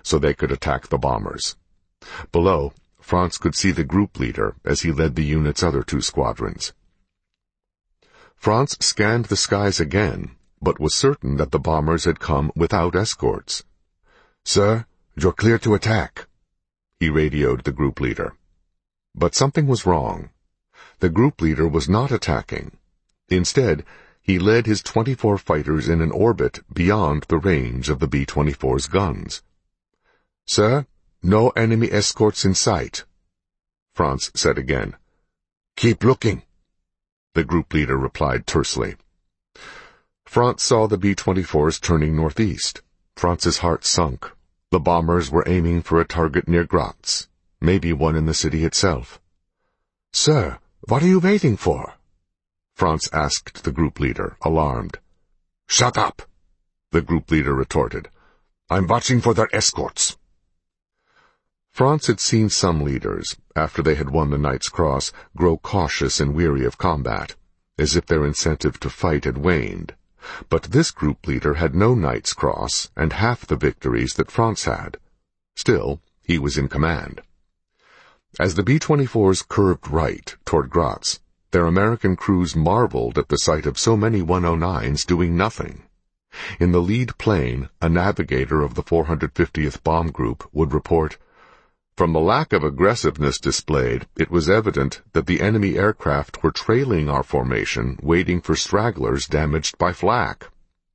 so they could attack the bombers. Below, Franz could see the group leader as he led the unit's other 2 squadrons. Franz scanned the skies again, but was certain that the bombers had come without escorts. "Sir, you're clear to attack," he radioed the group leader. But something was wrong. The group leader was not attacking. Instead, he led his 24 fighters in an orbit beyond the range of the B-24's guns. "Sir, no enemy escorts in sight," Franz said again. "Keep looking," the group leader replied tersely. Franz saw the B-24s turning northeast. Franz's heart sunk. The bombers were aiming for a target near Graz, maybe one in the city itself. "Sir, what are you waiting for?" Franz asked the group leader, alarmed. "Shut up," the group leader retorted. "I'm watching for their escorts." Franz had seen some leaders, after they had won the Knight's Cross, grow cautious and weary of combat, as if their incentive to fight had waned. But this group leader had no Knight's Cross and half the victories that Franz had. Still, he was in command. As the B-24s curved right toward Graz, their American crews marveled at the sight of so many 109s doing nothing. In the lead plane, a navigator of the 450th Bomb Group would report, "From the lack of aggressiveness displayed, it was evident that the enemy aircraft were trailing our formation, waiting for stragglers damaged by flak."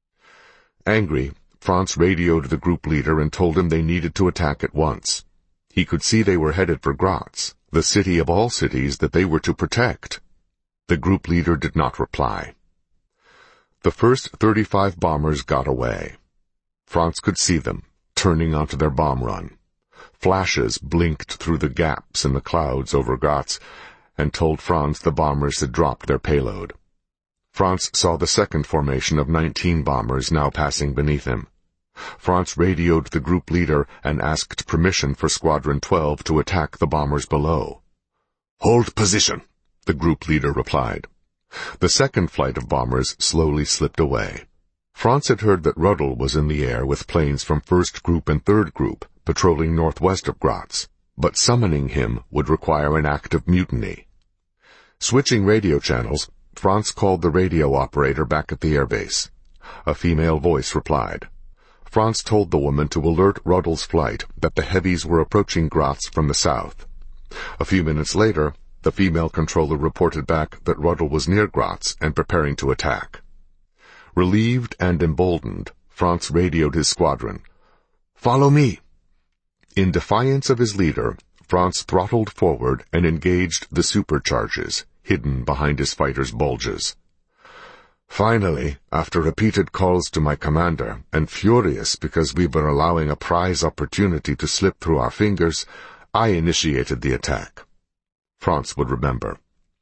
Angry, Franz radioed the group leader and told him they needed to attack at once. He could see they were headed for Graz, the city of all cities that they were to protect. The group leader did not reply. The first 35 bombers got away. Franz could see them, turning onto their bomb run. Flashes blinked through the gaps in the clouds over Graz and told Franz the bombers had dropped their payload. Franz saw the second formation of 19 bombers now passing beneath him. Franz radioed the group leader and asked permission for Squadron 12 to attack the bombers below. "Hold position," the group leader replied. The second flight of bombers slowly slipped away. Franz had heard that Ruddle was in the air with planes from 1st Group and 3rd Group, patrolling northwest of Graz, but summoning him would require an act of mutiny. Switching radio channels, Franz called the radio operator back at the airbase. A female voice replied. Franz told the woman to alert Ruddle's flight that the heavies were approaching Graz from the south. A few minutes later, the female controller reported back that Ruddle was near Graz and preparing to attack. Relieved and emboldened, Franz radioed his squadron. "Follow me." In defiance of his leader, Franz throttled forward and engaged the supercharges, hidden behind his fighters' bulges. Finally, after repeated calls to my commander, and furious because we were allowing a prize opportunity to slip through our fingers, I initiated the attack. Franz would remember.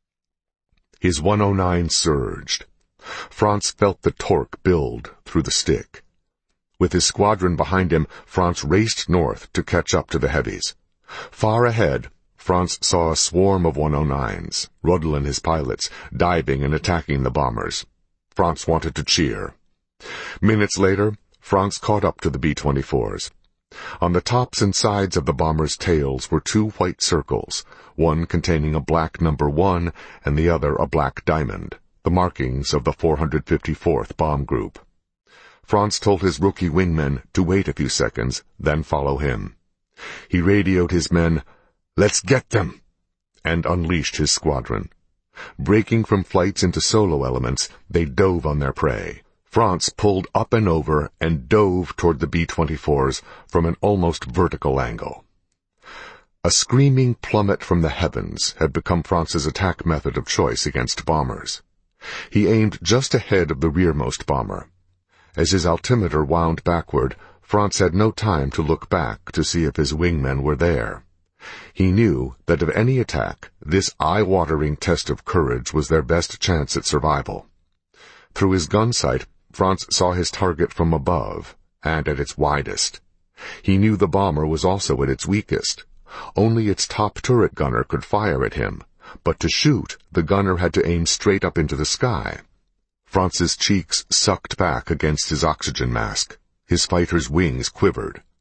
His 109 surged. Franz felt the torque build through the stick. With his squadron behind him, Franz raced north to catch up to the heavies. Far ahead, Franz saw a swarm of 109s, Ruddle and his pilots, diving and attacking the bombers. Franz wanted to cheer. Minutes later, Franz caught up to the B-24s. On the tops and sides of the bombers' tails were 2 white circles, one containing a black number 1 and the other a black diamond, the markings of the 454th Bomb Group. Franz told his rookie wingmen to wait a few seconds, then follow him. He radioed his men, "Let's get them," and unleashed his squadron. Breaking from flights into solo elements, they dove on their prey. Franz pulled up and over and dove toward the B-24s from an almost vertical angle. A screaming plummet from the heavens had become Franz's attack method of choice against bombers. He aimed just ahead of the rearmost bomber. As his altimeter wound backward, Franz had no time to look back to see if his wingmen were there. He knew that of any attack, this eye-watering test of courage was their best chance at survival. Through his gun sight, Franz saw his target from above, and at its widest. He knew the bomber was also at its weakest. Only its top turret gunner could fire at him, but to shoot, the gunner had to aim straight up into the sky. Franz's cheeks sucked back against his oxygen mask. His fighter's wings quivered.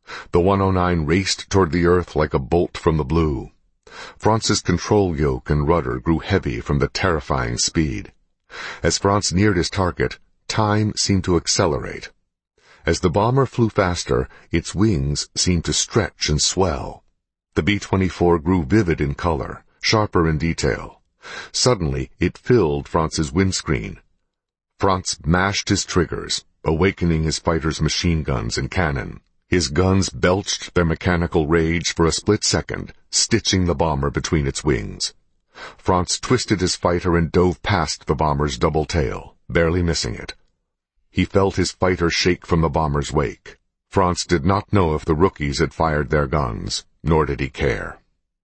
The 109 raced toward the earth like a bolt from the blue. Franz's control yoke and rudder grew heavy from the terrifying speed. As Franz neared his target, time seemed to accelerate. As the bomber flew faster, its wings seemed to stretch and swell. The B-24 grew vivid in color, sharper in detail. Suddenly, it filled Franz's windscreen. Franz mashed his triggers, awakening his fighter's machine guns and cannon. His guns belched their mechanical rage for a split second, stitching the bomber between its wings. Franz twisted his fighter and dove past the bomber's double tail, barely missing it. He felt his fighter shake from the bomber's wake. Franz did not know if the rookies had fired their guns, nor did he care.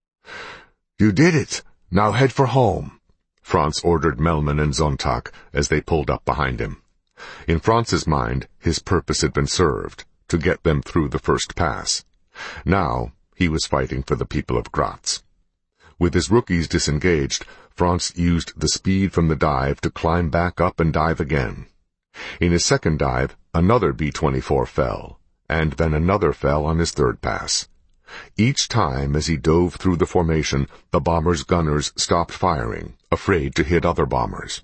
"You did it! Now head for home," Franz ordered Melman and Sonntag as they pulled up behind him. In Franz's mind, his purpose had been served, to get them through the first pass. Now, he was fighting for the people of Graz. With his rookies disengaged, Franz used the speed from the dive to climb back up and dive again. In his second dive, another B-24 fell, and then another fell on his third pass. Each time as he dove through the formation, the bomber's gunners stopped firing, afraid to hit other bombers.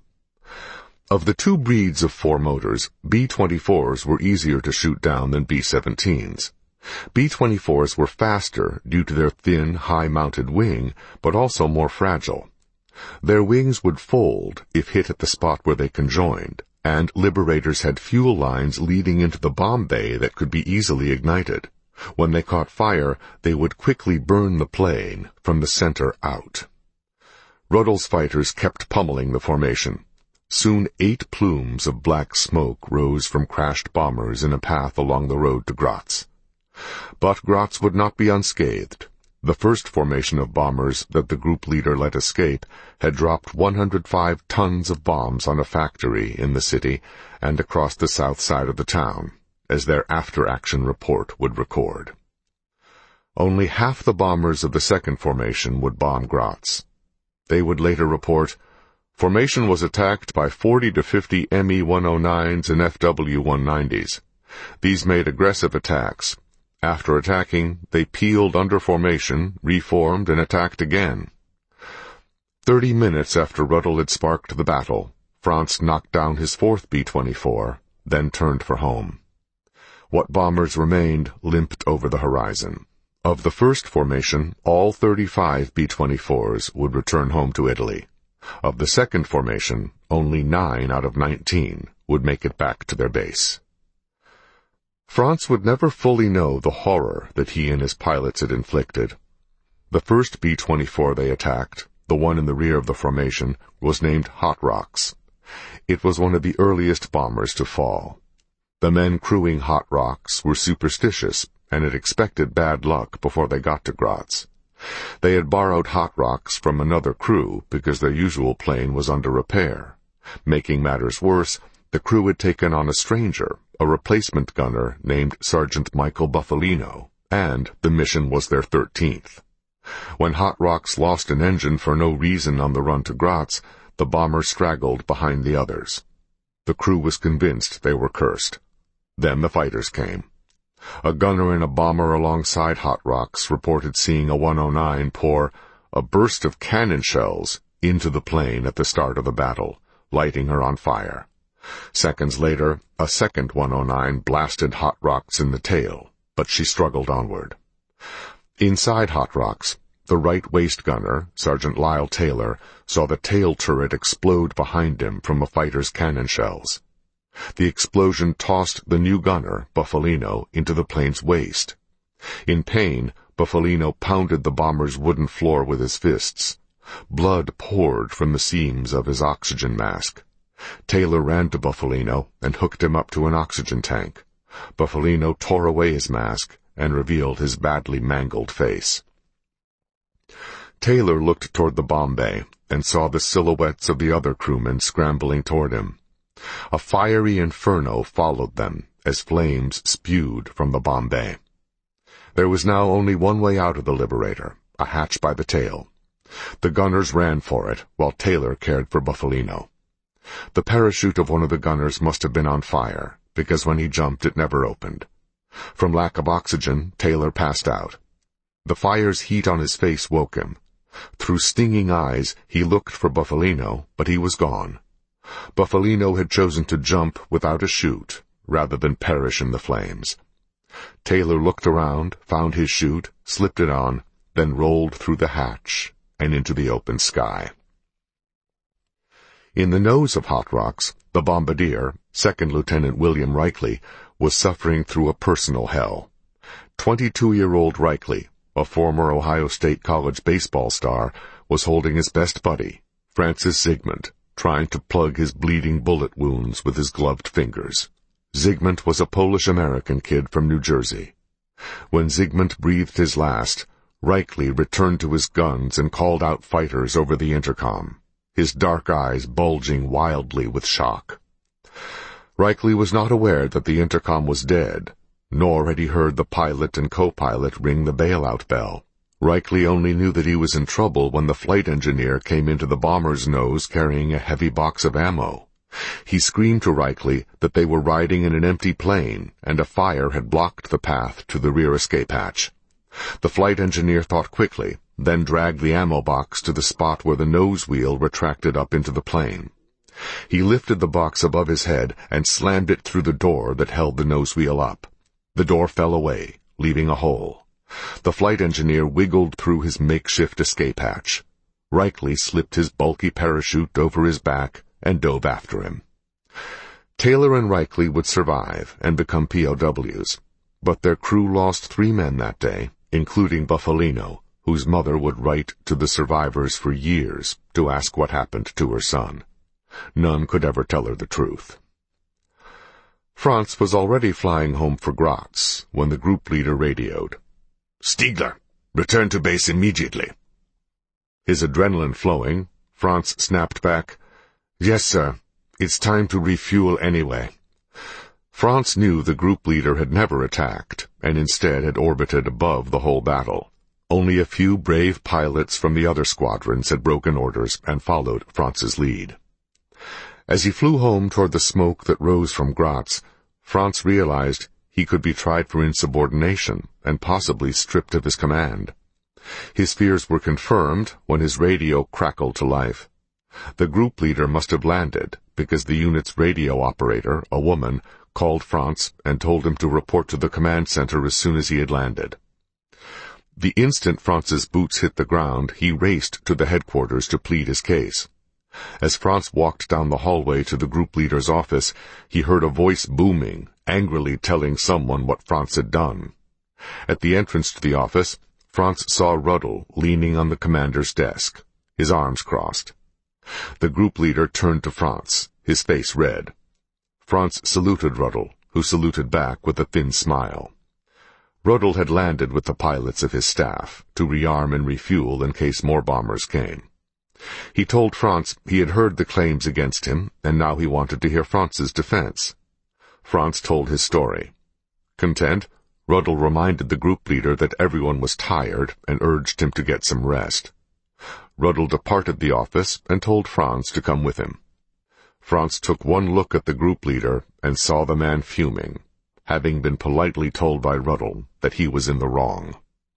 Of the two breeds of four motors, B-24s were easier to shoot down than B-17s. B-24s were faster due to their thin, high-mounted wing, but also more fragile. Their wings would fold if hit at the spot where they conjoined, and Liberators had fuel lines leading into the bomb bay that could be easily ignited. When they caught fire, they would quickly burn the plane from the center out. Ruddle's fighters kept pummeling the formation. Soon 8 plumes of black smoke rose from crashed bombers in a path along the road to Graz. But Graz would not be unscathed. The first formation of bombers that the group leader let escape had dropped 105 tons of bombs on a factory in the city and across the south side of the town, as their after-action report would record. Only half the bombers of the second formation would bomb Graz. They would later report, "Formation was attacked by 40 to 50 Me-109s and FW-190s. These made aggressive attacks. After attacking, they peeled under formation, reformed, and attacked again." 30 minutes after Ruddle had sparked the battle, Franz knocked down his fourth B-24, then turned for home. What bombers remained limped over the horizon. Of the first formation, all 35 B-24s would return home to Italy. Of the second formation, only 9 out of 19 would make it back to their base. Franz would never fully know the horror that he and his pilots had inflicted. The first B-24 they attacked, the one in the rear of the formation, was named Hot Rocks. It was one of the earliest bombers to fall. The men crewing Hot Rocks were superstitious and had expected bad luck before they got to Graz. They had borrowed Hot Rocks from another crew because their usual plane was under repair. Making matters worse, the crew had taken on a stranger, a replacement gunner named Sergeant Michael Buffalino, and the mission was their 13th. When Hot Rocks lost an engine for no reason on the run to Graz, the bomber straggled behind the others. The crew was convinced they were cursed. Then the fighters came. A gunner and a bomber alongside Hot Rocks reported seeing a 109 pour a burst of cannon shells into the plane at the start of the battle, lighting her on fire. Seconds later, a second 109 blasted Hot Rocks in the tail, but she struggled onward. Inside Hot Rocks, the right waist gunner, Sergeant Lyle Taylor, saw the tail turret explode behind him from a fighter's cannon shells. The explosion tossed the new gunner, Buffalino, into the plane's waist. In pain, Buffalino pounded the bomber's wooden floor with his fists. Blood poured from the seams of his oxygen mask. Taylor ran to Buffalino and hooked him up to an oxygen tank. Buffalino tore away his mask and revealed his badly mangled face. Taylor looked toward the bomb bay and saw the silhouettes of the other crewmen scrambling toward him. A fiery inferno followed them as flames spewed from the bomb bay. There was now only one way out of the Liberator, a hatch by the tail. The gunners ran for it, while Taylor cared for Buffalino. The parachute of one of the gunners must have been on fire, because when he jumped it never opened. From lack of oxygen, Taylor passed out. The fire's heat on his face woke him. Through stinging eyes, he looked for Bufalino, but he was gone. Bufalino had chosen to jump without a chute, rather than perish in the flames. Taylor looked around, found his chute, slipped it on, then rolled through the hatch and into the open sky. In the nose of Hot Rocks, the bombardier, Second Lieutenant William Reichley, was suffering through a personal hell. 22-year-old Reichley, a former Ohio State College baseball star, was holding his best buddy, Francis Zygmunt, trying to plug his bleeding bullet wounds with his gloved fingers. Zygmunt was a Polish-American kid from New Jersey. When Zygmunt breathed his last, Reichley returned to his guns and called out fighters over the intercom, his dark eyes bulging wildly with shock. Reichley was not aware that the intercom was dead, nor had he heard the pilot and co-pilot ring the bailout bell. Reichley only knew that he was in trouble when the flight engineer came into the bomber's nose carrying a heavy box of ammo. He screamed to Reichley that they were riding in an empty plane, and a fire had blocked the path to the rear escape hatch. The flight engineer thought quickly, then dragged the ammo box to the spot where the nose wheel retracted up into the plane. He lifted the box above his head and slammed it through the door that held the nose wheel up. The door fell away, leaving a hole. The flight engineer wiggled through his makeshift escape hatch. Reichley slipped his bulky parachute over his back and dove after him. Taylor and Reichley would survive and become POWs, but their crew lost 3 men that day, including Bufalino, whose mother would write to the survivors for years to ask what happened to her son. None could ever tell her the truth. Franz was already flying home for Graz when the group leader radioed. "Stiegler, return to base immediately." His adrenaline flowing, Franz snapped back, "Yes, sir. It's time to refuel anyway." Franz knew the group leader had never attacked, and instead had orbited above the whole battle. Only a few brave pilots from the other squadrons had broken orders and followed Franz's lead. As he flew home toward the smoke that rose from Graz, Franz realized he could be tried for insubordination and possibly stripped of his command. His fears were confirmed when his radio crackled to life. The group leader must have landed because the unit's radio operator, a woman, called Franz and told him to report to the command center as soon as he had landed. The instant Franz's boots hit the ground, he raced to the headquarters to plead his case. As Franz walked down the hallway to the group leader's office, he heard a voice booming, angrily telling someone what Franz had done. At the entrance to the office, Franz saw Ruddle leaning on the commander's desk, his arms crossed. The group leader turned to Franz, his face red. Franz saluted Ruddle, who saluted back with a thin smile. Ruddle had landed with the pilots of his staff to rearm and refuel in case more bombers came. He told Franz he had heard the claims against him, and now he wanted to hear Franz's defense. Franz told his story. Content, Ruddle reminded the group leader that everyone was tired and urged him to get some rest. Ruddle departed the office and told Franz to come with him. Franz took one look at the group leader and saw the man fuming, having been politely told by Ruddle that he was in the wrong.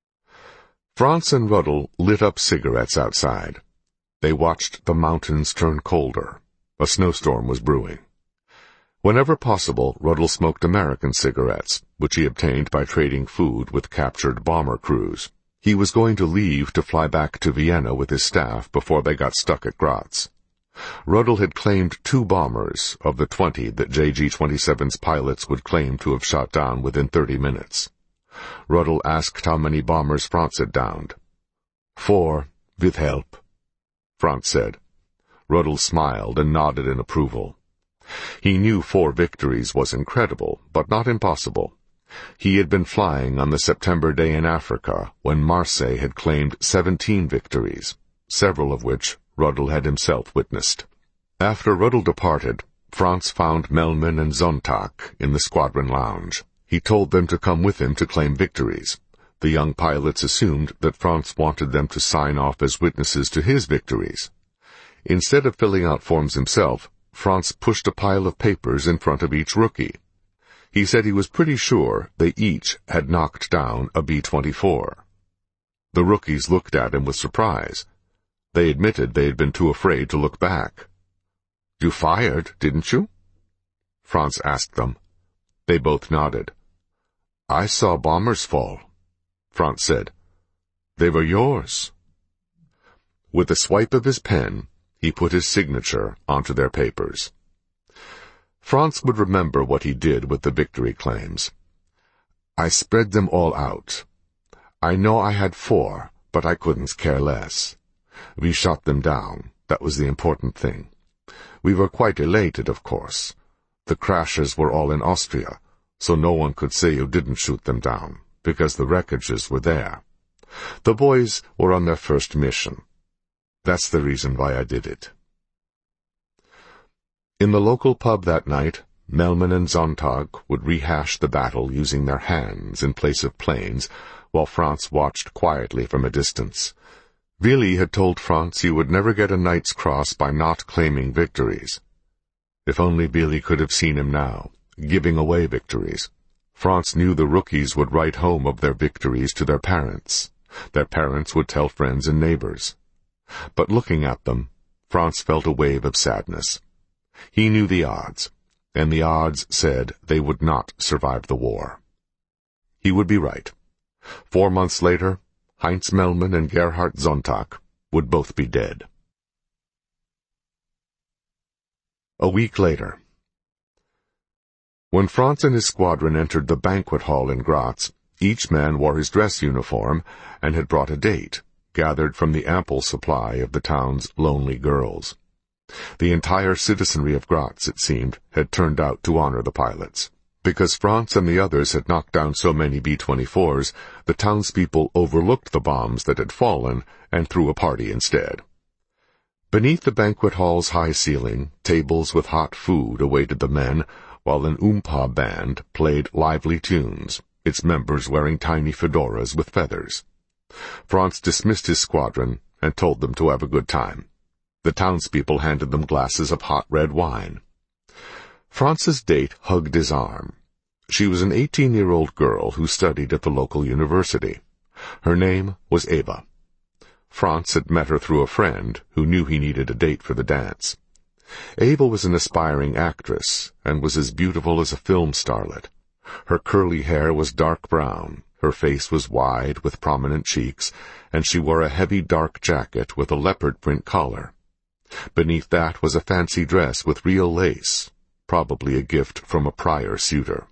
Franz and Ruddle lit up cigarettes outside. They watched the mountains turn colder. A snowstorm was brewing. Whenever possible, Ruddle smoked American cigarettes, which he obtained by trading food with captured bomber crews. He was going to leave to fly back to Vienna with his staff before they got stuck at Graz. Ruddle had claimed 2 bombers of the 20 that JG-27's pilots would claim to have shot down within 30 minutes. Ruddle asked how many bombers Franz had downed. 4, with help, Franz said. Ruddle smiled and nodded in approval. He knew 4 victories was incredible, but not impossible. He had been flying on the September day in Africa when Marseille had claimed 17 victories, several of which Ruddle had himself witnessed. After Ruddle departed, Franz found Melman and Sonntag in the squadron lounge. He told them to come with him to claim victories. The young pilots assumed that Franz wanted them to sign off as witnesses to his victories. Instead of filling out forms himself, Franz pushed a pile of papers in front of each rookie. He said he was pretty sure they each had knocked down a B-24. The rookies looked at him with surprise. They admitted they had been too afraid to look back. "You fired, didn't you?" Franz asked them. They both nodded. "I saw bombers fall," Franz said. "They were yours." With a swipe of his pen, he put his signature onto their papers. Franz would remember what he did with the victory claims. "I spread them all out. I know I had 4, but I couldn't care less. We shot them down. That was the important thing. We were quite elated, of course. The crashes were all in Austria, so no one could say you didn't shoot them down, because the wreckages were there. The boys were on their first mission. That's the reason why I did it." In the local pub that night, Melman and Sonntag would rehash the battle using their hands in place of planes, while Franz watched quietly from a distance. Willi had told Franz he would never get a Knight's Cross by not claiming victories. If only Willi could have seen him now, giving away victories. Franz knew the rookies would write home of their victories to their parents. Their parents would tell friends and neighbors. But looking at them, Franz felt a wave of sadness. He knew the odds, and the odds said they would not survive the war. He would be right. 4 months later, Heinz Melman and Gerhard Sonntag would both be dead. A week later. When Franz and his squadron entered the banquet hall in Graz, each man wore his dress uniform and had brought a date, gathered from the ample supply of the town's lonely girls. The entire citizenry of Graz, it seemed, had turned out to honor the pilots. Because Franz and the others had knocked down so many B-24s, the townspeople overlooked the bombs that had fallen and threw a party instead. Beneath the banquet hall's high ceiling, tables with hot food awaited the men, while an oompa band played lively tunes, its members wearing tiny fedoras with feathers. Franz dismissed his squadron and told them to have a good time. The townspeople handed them glasses of hot red wine. Franz's date hugged his arm. She was an 18-year-old girl who studied at the local university. Her name was Eva. Franz had met her through a friend who knew he needed a date for the dance. Eva was an aspiring actress and was as beautiful as a film starlet. Her curly hair was dark brown, her face was wide with prominent cheeks, and she wore a heavy dark jacket with a leopard print collar. Beneath that was a fancy dress with real lace, probably a gift from a prior suitor.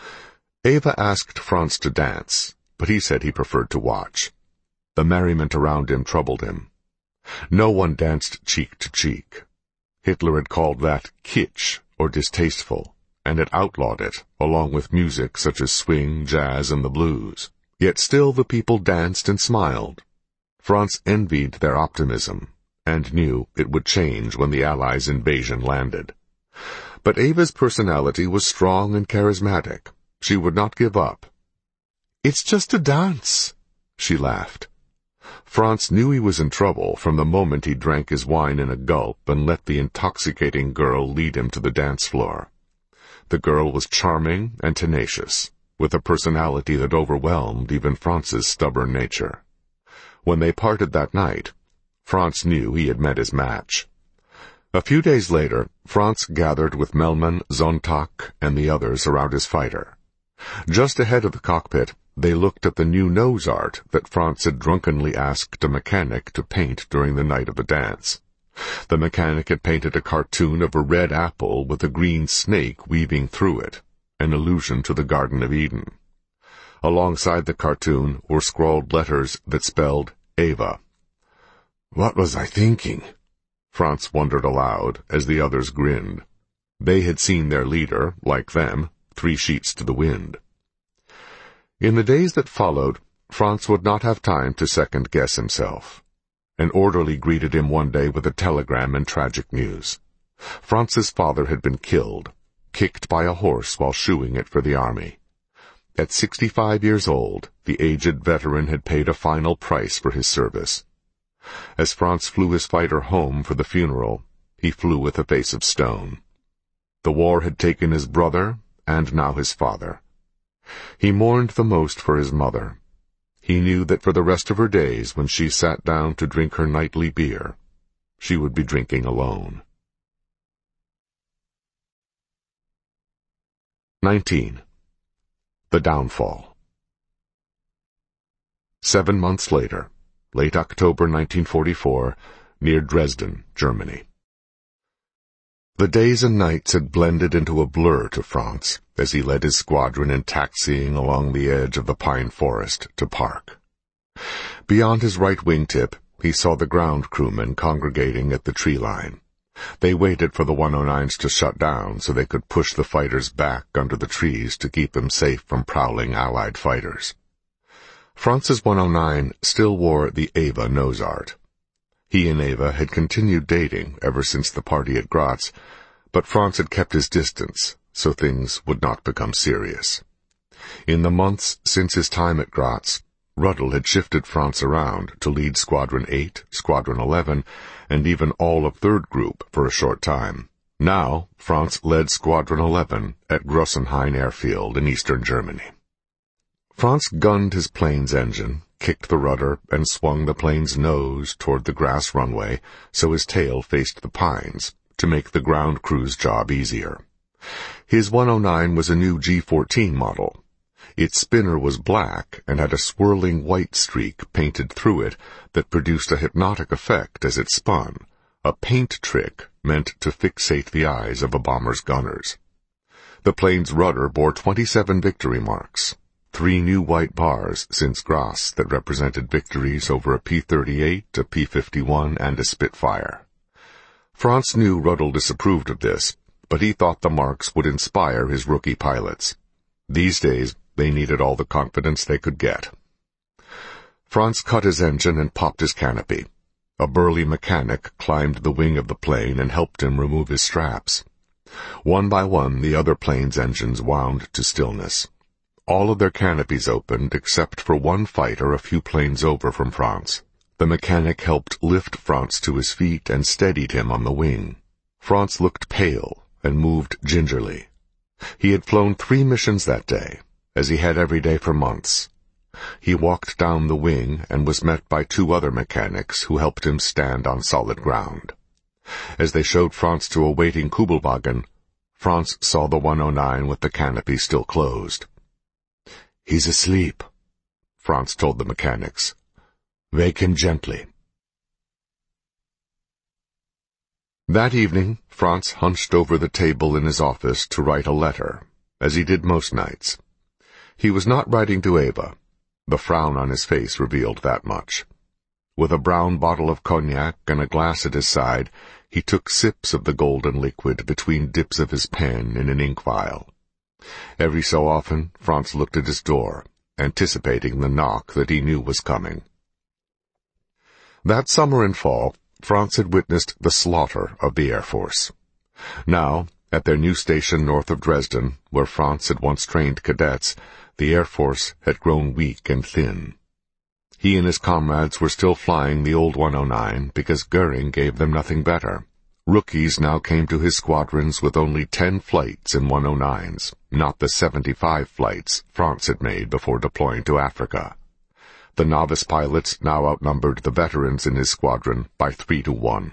Eva asked Franz to dance, but he said he preferred to watch. The merriment around him troubled him. No one danced cheek to cheek. Hitler had called that kitsch or distasteful, and had outlawed it, along with music such as swing, jazz, and the blues. Yet still the people danced and smiled. Franz envied their optimism, and knew it would change when the Allies' invasion landed. But Eva's personality was strong and charismatic. She would not give up. "It's just a dance," she laughed. Franz knew he was in trouble from the moment he drank his wine in a gulp and let the intoxicating girl lead him to the dance floor. The girl was charming and tenacious, with a personality that overwhelmed even Franz's stubborn nature. When they parted that night, Franz knew he had met his match. A few days later, Franz gathered with Melman, Sonntag, and the others around his fighter. Just ahead of the cockpit, they looked at the new nose art that Franz had drunkenly asked a mechanic to paint during the night of the dance. The mechanic had painted a cartoon of a red apple with a green snake weaving through it, an allusion to the Garden of Eden. Alongside the cartoon were scrawled letters that spelled Eva. "What was I thinking?" Franz wondered aloud as the others grinned. They had seen their leader, like them, 3 sheets to the wind. In the days that followed, Franz would not have time to second-guess himself. An orderly greeted him one day with a telegram and tragic news. Franz's father had been killed, kicked by a horse while shoeing it for the army. At 65 years old, the aged veteran had paid a final price for his service. As Franz flew his fighter home for the funeral, he flew with a face of stone. The war had taken his brother and now his father. He mourned the most for his mother. He knew that for the rest of her days, when she sat down to drink her nightly beer, she would be drinking alone. 19. The Downfall. 7 months later, late October 1944, near Dresden, Germany. The days and nights had blended into a blur to Franz as he led his squadron in taxiing along the edge of the pine forest to Park. Beyond his right wingtip, he saw the ground crewmen congregating at the tree line. They waited for the 109s to shut down so they could push the fighters back under the trees to keep them safe from prowling Allied fighters. Franz's 109 still wore the Eva nose art. He and Eva had continued dating ever since the party at Graz, but Franz had kept his distance so things would not become serious. In the months since his time at Graz, Ruddle had shifted Franz around to lead Squadron 8, Squadron 11, and even all of 3rd Group for a short time. Now, Franz led Squadron 11 at Grossenhain Airfield in eastern Germany. Franz gunned his plane's engine, kicked the rudder, and swung the plane's nose toward the grass runway so his tail faced the pines, to make the ground crew's job easier. His 109 was a new G-14 model. Its spinner was black and had a swirling white streak painted through it that produced a hypnotic effect as it spun, a paint trick meant to fixate the eyes of a bomber's gunners. The plane's rudder bore 27 victory marks, 3 new white bars since Graz that represented victories over a P-38, a P-51, and a Spitfire. Franz knew Ruddle disapproved of this, but he thought the marks would inspire his rookie pilots. These days, they needed all the confidence they could get. Franz cut his engine and popped his canopy. A burly mechanic climbed the wing of the plane and helped him remove his straps. One by one, the other plane's engines wound to stillness. All of their canopies opened except for one fighter a few planes over from Franz. The mechanic helped lift Franz to his feet and steadied him on the wing. Franz looked pale and moved gingerly. He had flown 3 missions that day, as he had every day for months. He walked down the wing and was met by 2 other mechanics who helped him stand on solid ground. As they showed Franz to a waiting Kubelwagen, Franz saw the 109 with the canopy still closed. "He's asleep," Franz told the mechanics. "Wake him gently." That evening, Franz hunched over the table in his office to write a letter, as he did most nights. He was not writing to Eva. The frown on his face revealed that much. With a brown bottle of cognac and a glass at his side, he took sips of the golden liquid between dips of his pen in an ink vial. Every so often, Franz looked at his door, anticipating the knock that he knew was coming. That summer and fall, Franz had witnessed the slaughter of the Air Force. Now, at their new station north of Dresden, where Franz had once trained cadets, the Air Force had grown weak and thin. He and his comrades were still flying the old 109 because Goering gave them nothing better. Rookies now came to his squadrons with only 10 flights in 109s, not the 75 flights Franz had made before deploying to Africa. The novice pilots now outnumbered the veterans in his squadron by 3 to 1.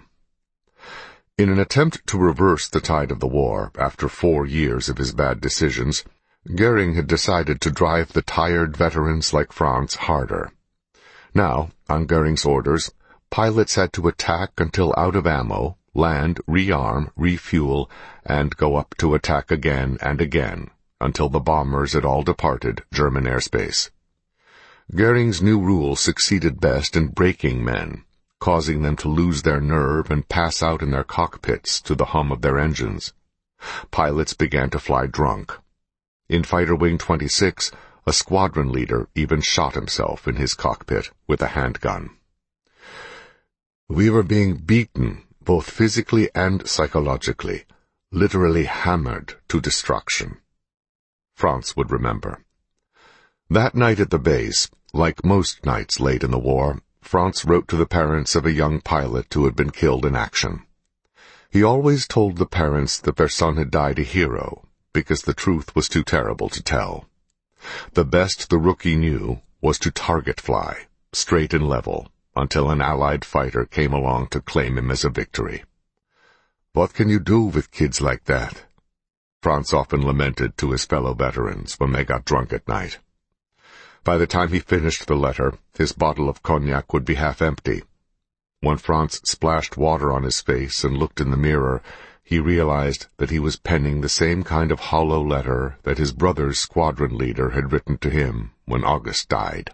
In an attempt to reverse the tide of the war after 4 years of his bad decisions, Goering had decided to drive the tired veterans like Franz harder. Now, on Goering's orders, pilots had to attack until out of ammo, land, rearm, refuel, and go up to attack again and again, until the bombers had all departed German airspace. Goering's new rule succeeded best in breaking men, causing them to lose their nerve and pass out in their cockpits to the hum of their engines. Pilots began to fly drunk. In Fighter Wing 26, a squadron leader even shot himself in his cockpit with a handgun. "We were being beaten, both physically and psychologically, literally hammered to destruction," Franz would remember. That night at the base, like most nights late in the war, Franz wrote to the parents of a young pilot who had been killed in action. He always told the parents that their son had died a hero, because the truth was too terrible to tell. The best the rookie knew was to target fly, straight and level, until an Allied fighter came along to claim him as a victory. "What can you do with kids like that?" Franz often lamented to his fellow veterans when they got drunk at night. By the time he finished the letter, his bottle of cognac would be half empty. When Franz splashed water on his face and looked in the mirror, he realized that he was penning the same kind of hollow letter that his brother's squadron leader had written to him when August died.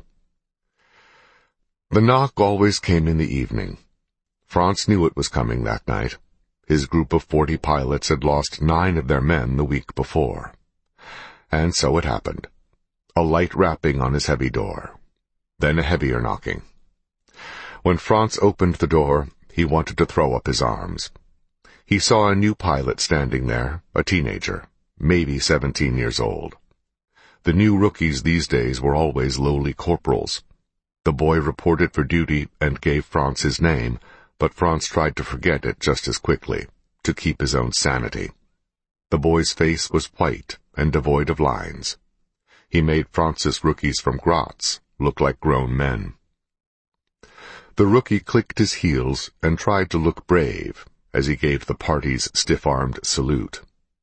The knock always came in the evening. Franz knew it was coming that night. His group of 40 pilots had lost 9 of their men the week before. And so it happened. A light rapping on his heavy door. Then a heavier knocking. When Franz opened the door, he wanted to throw up his arms. He saw a new pilot standing there, a teenager, maybe 17 years old. The new rookies these days were always lowly corporals. The boy reported for duty and gave Franz his name, but Franz tried to forget it just as quickly, to keep his own sanity. The boy's face was white and devoid of lines. He made Franz's rookies from Graz look like grown men. The rookie clicked his heels and tried to look brave as he gave the party's stiff-armed salute.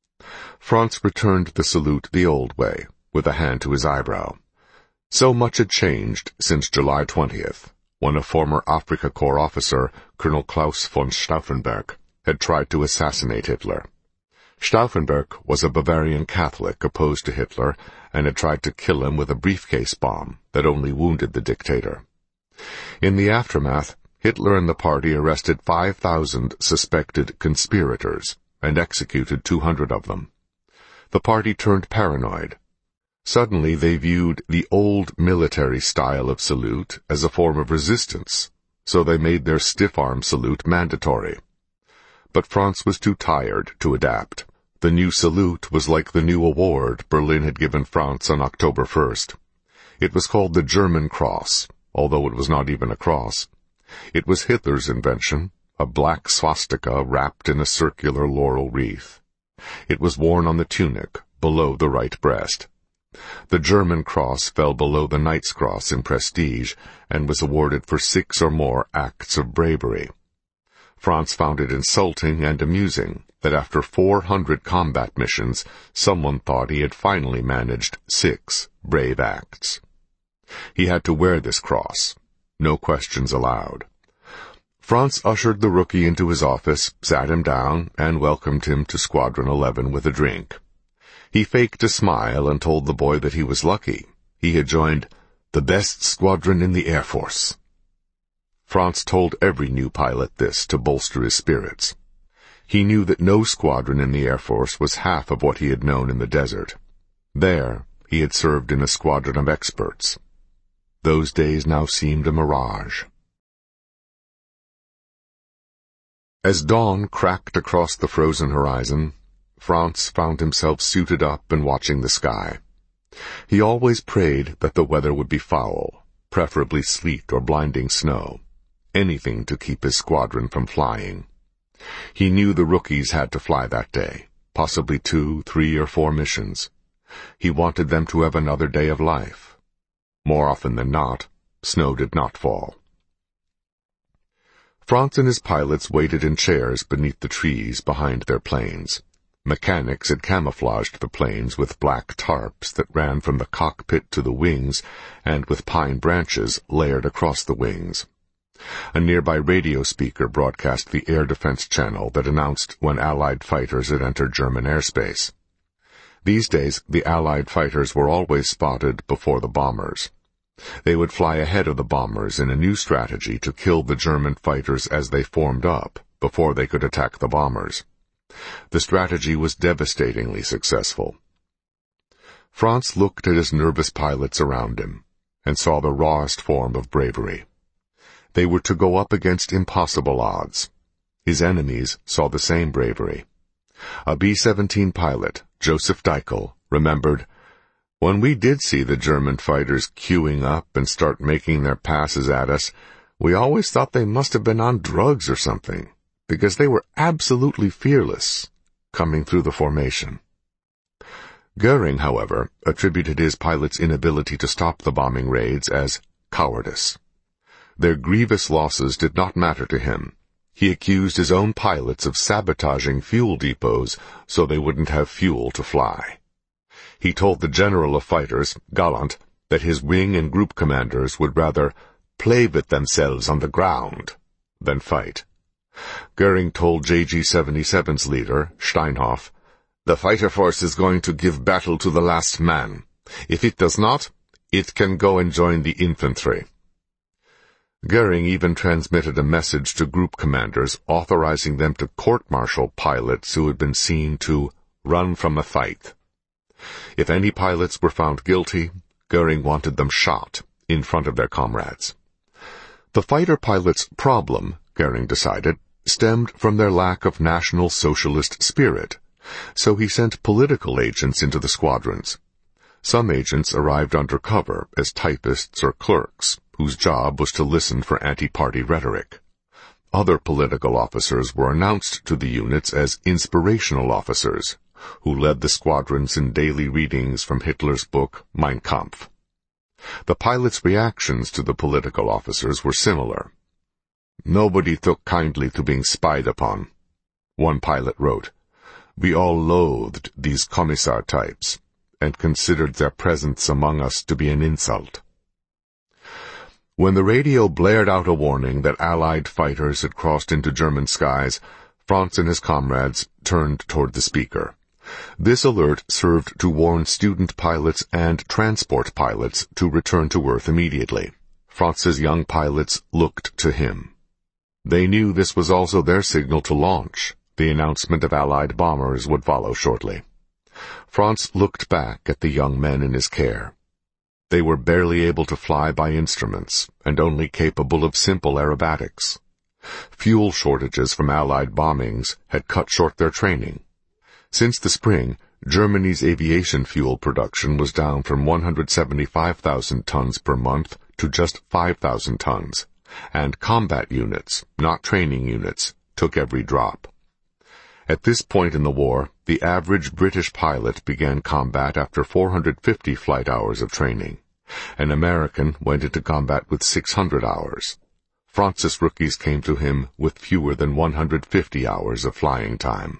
Franz returned the salute the old way, with a hand to his eyebrow. So much had changed since July 20th, when a former Afrika Korps officer, Colonel Klaus von Stauffenberg, had tried to assassinate Hitler. Stauffenberg was a Bavarian Catholic opposed to Hitler and had tried to kill him with a briefcase bomb that only wounded the dictator. In the aftermath, Hitler and the party arrested 5,000 suspected conspirators and executed 200 of them. The party turned paranoid. Suddenly they viewed the old military style of salute as a form of resistance, so they made their stiff-arm salute mandatory. But Franz was too tired to adapt. The new salute was like the new award Berlin had given Franz on October 1st. It was called the German Cross, although it was not even a cross. It was Hitler's invention, a black swastika wrapped in a circular laurel wreath. It was worn on the tunic, below the right breast. The German Cross fell below the Knight's Cross in prestige, and was awarded for 6 or more acts of bravery. Franz found it insulting and amusing that after 400 combat missions, someone thought he had finally managed 6 brave acts. He had to wear this cross. No questions allowed. Franz ushered the rookie into his office, sat him down, and welcomed him to Squadron 11 with a drink. He faked a smile and told the boy that he was lucky. He had joined the best squadron in the Air Force. Franz told every new pilot this to bolster his spirits. He knew that no squadron in the Air Force was half of what he had known in the desert. There, he had served in a squadron of experts. Those days now seemed a mirage. As dawn cracked across the frozen horizon, Franz found himself suited up and watching the sky. He always prayed that the weather would be foul, preferably sleet or blinding snow, anything to keep his squadron from flying. He knew the rookies had to fly that day, possibly 2, 3, or 4 missions. He wanted them to have another day of life. More often than not, snow did not fall. Franz and his pilots waited in chairs beneath the trees behind their planes. Mechanics had camouflaged the planes with black tarps that ran from the cockpit to the wings and with pine branches layered across the wings. A nearby radio speaker broadcast the air defense channel that announced when Allied fighters had entered German airspace. These days, the Allied fighters were always spotted before the bombers. They would fly ahead of the bombers in a new strategy to kill the German fighters as they formed up, before they could attack the bombers. The strategy was devastatingly successful. Franz looked at his nervous pilots around him, and saw the rawest form of bravery. They were to go up against impossible odds. His enemies saw the same bravery. A B-17 pilot, Joseph Deichel, remembered, "When we did see the German fighters queuing up and start making their passes at us, we always thought they must have been on drugs or something, because they were absolutely fearless, coming through the formation." Goering, however, attributed his pilots' inability to stop the bombing raids as cowardice. Their grievous losses did not matter to him. He accused his own pilots of sabotaging fuel depots so they wouldn't have fuel to fly. He told the general of fighters, Gallant, that his wing and group commanders would rather play with themselves on the ground than fight. Goering told JG-77's leader, Steinhoff, "The fighter force is going to give battle to the last man. If it does not, it can go and join the infantry." Goering even transmitted a message to group commanders authorizing them to court-martial pilots who had been seen to run from a fight. If any pilots were found guilty, Goering wanted them shot in front of their comrades. The fighter pilots' problem, Goering decided, stemmed from their lack of National Socialist spirit, so he sent political agents into the squadrons. Some agents arrived undercover as typists or clerks, whose job was to listen for anti-party rhetoric. Other political officers were announced to the units as inspirational officers, who led the squadrons in daily readings from Hitler's book Mein Kampf. The pilots' reactions to the political officers were similar. "Nobody took kindly to being spied upon," one pilot wrote. "We all loathed these commissar types, and considered their presence among us to be an insult." When the radio blared out a warning that Allied fighters had crossed into German skies, Franz and his comrades turned toward the speaker. This alert served to warn student pilots and transport pilots to return to Earth immediately. Franz's young pilots looked to him. They knew this was also their signal to launch. The announcement of Allied bombers would follow shortly. Franz looked back at the young men in his care. They were barely able to fly by instruments, and only capable of simple aerobatics. Fuel shortages from Allied bombings had cut short their training. Since the spring, Germany's aviation fuel production was down from 175,000 tons per month to just 5,000 tons, and combat units, not training units, took every drop. At this point in the war, the average British pilot began combat after 450 flight hours of training. An American went into combat with 600 hours. Franz's rookies came to him with fewer than 150 hours of flying time.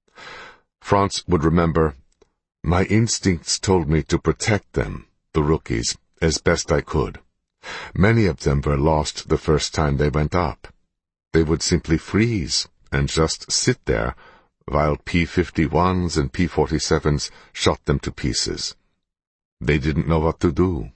Franz would remember, "My instincts told me to protect them, the rookies, as best I could. Many of them were lost the first time they went up. They would simply freeze and just sit there while P-51s and P-47s shot them to pieces. They didn't know what to do."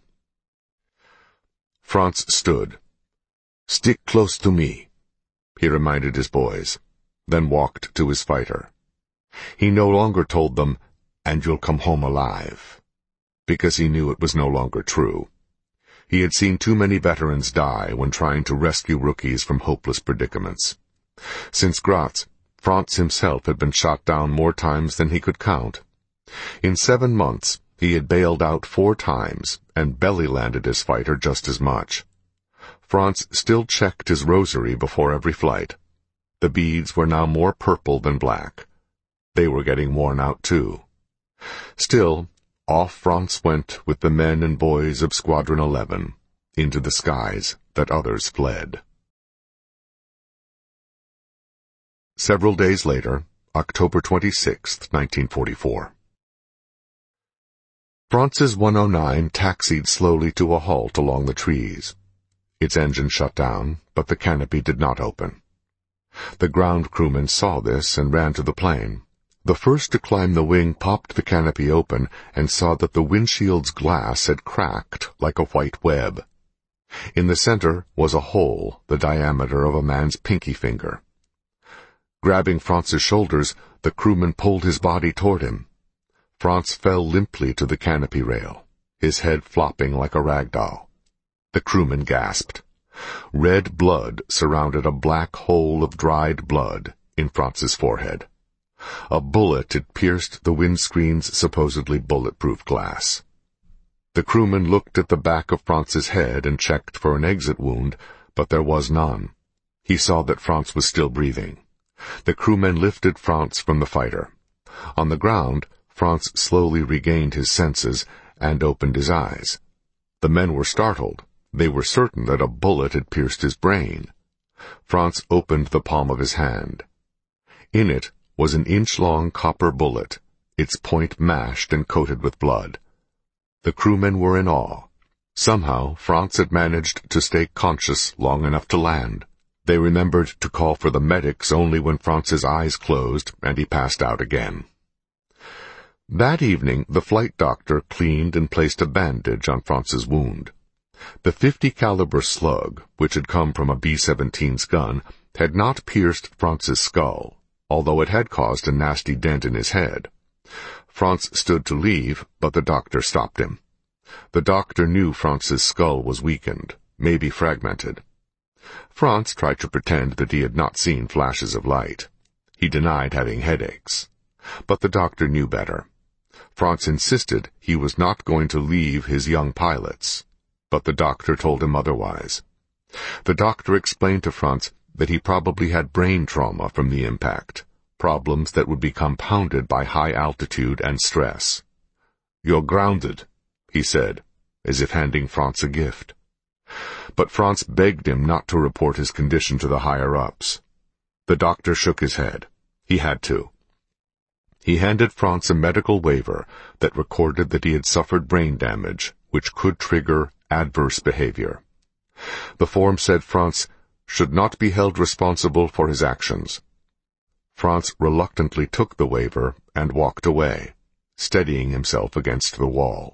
Franz stood. "Stick close to me," he reminded his boys, then walked to his fighter. He no longer told them, "And you'll come home alive," because he knew it was no longer true. He had seen too many veterans die when trying to rescue rookies from hopeless predicaments. Since Graz, Franz himself had been shot down more times than he could count. In 7 months, he had bailed out 4 times and belly-landed his fighter just as much. Franz still checked his rosary before every flight. The beads were now more purple than black. They were getting worn out too. Still, off Franz went with the men and boys of Squadron 11 into the skies that others fled. Several days later, October 26, 1944. Franz's 109 taxied slowly to a halt along the trees. Its engine shut down, but the canopy did not open. The ground crewmen saw this and ran to the plane. The first to climb the wing popped the canopy open and saw that the windshield's glass had cracked like a white web. In the center was a hole the diameter of a man's pinky finger. Grabbing Franz's shoulders, the crewman pulled his body toward him. Franz fell limply to the canopy rail, his head flopping like a rag doll. The crewman gasped. Red blood surrounded a black hole of dried blood in Franz's forehead. A bullet had pierced the windscreen's supposedly bulletproof glass. The crewman looked at the back of Franz's head and checked for an exit wound, but there was none. He saw that Franz was still breathing. The crewmen lifted Franz from the fighter. On the ground, Franz slowly regained his senses and opened his eyes. The men were startled. They were certain that a bullet had pierced his brain. Franz opened the palm of his hand. In it was an inch-long copper bullet, its point mashed and coated with blood. The crewmen were in awe. Somehow, Franz had managed to stay conscious long enough to land. They remembered to call for the medics only when Franz's eyes closed and he passed out again. That evening, the flight doctor cleaned and placed a bandage on Franz's wound. The .50 caliber slug, which had come from a B-17's gun, had not pierced Franz's skull, although it had caused a nasty dent in his head. Franz stood to leave, but the doctor stopped him. The doctor knew Franz's skull was weakened, maybe fragmented. Franz tried to pretend that he had not seen flashes of light. He denied having headaches. But the doctor knew better. Franz insisted he was not going to leave his young pilots, but the doctor told him otherwise. The doctor explained to Franz that he probably had brain trauma from the impact, problems that would be compounded by high altitude and stress. "You're grounded," he said, as if handing Franz a gift. But Franz begged him not to report his condition to the higher-ups. The doctor shook his head. He had to. He handed Franz a medical waiver that recorded that he had suffered brain damage, which could trigger adverse behavior. The form said Franz should not be held responsible for his actions. Franz reluctantly took the waiver and walked away, steadying himself against the wall.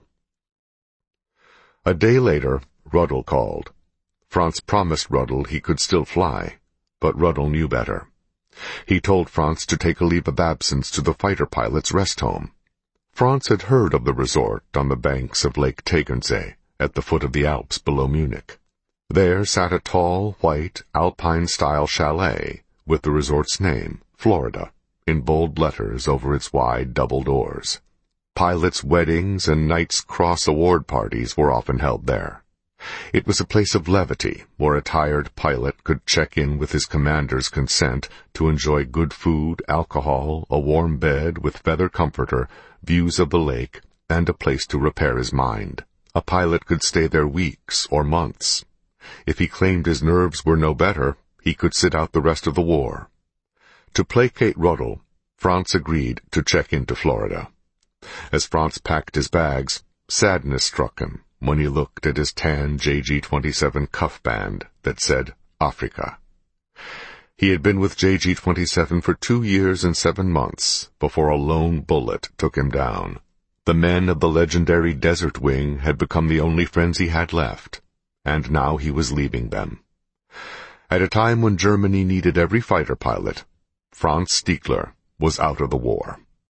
A day later, Ruddle called. Franz promised Ruddle he could still fly, but Ruddle knew better. He told Franz to take a leave of absence to the fighter pilot's rest home. Franz had heard of the resort on the banks of Lake Tegernsee, at the foot of the Alps below Munich. There sat a tall, white, Alpine-style chalet with the resort's name, Florida, in bold letters over its wide double doors. Pilots' weddings and Knight's Cross award parties were often held there. It was a place of levity, where a tired pilot could check in with his commander's consent to enjoy good food, alcohol, a warm bed with feather comforter, views of the lake, and a place to repair his mind. A pilot could stay there weeks or months. If he claimed his nerves were no better, he could sit out the rest of the war. To placate Ruddle, Franz agreed to check into Florida. As Franz packed his bags, sadness struck him when he looked at his tan JG-27 cuff band that said Africa. He had been with JG-27 for 2 years and 7 months before a lone bullet took him down. The men of the legendary Desert Wing had become the only friends he had left, and now he was leaving them. At a time when Germany needed every fighter pilot, Franz Stiegler was out of the war.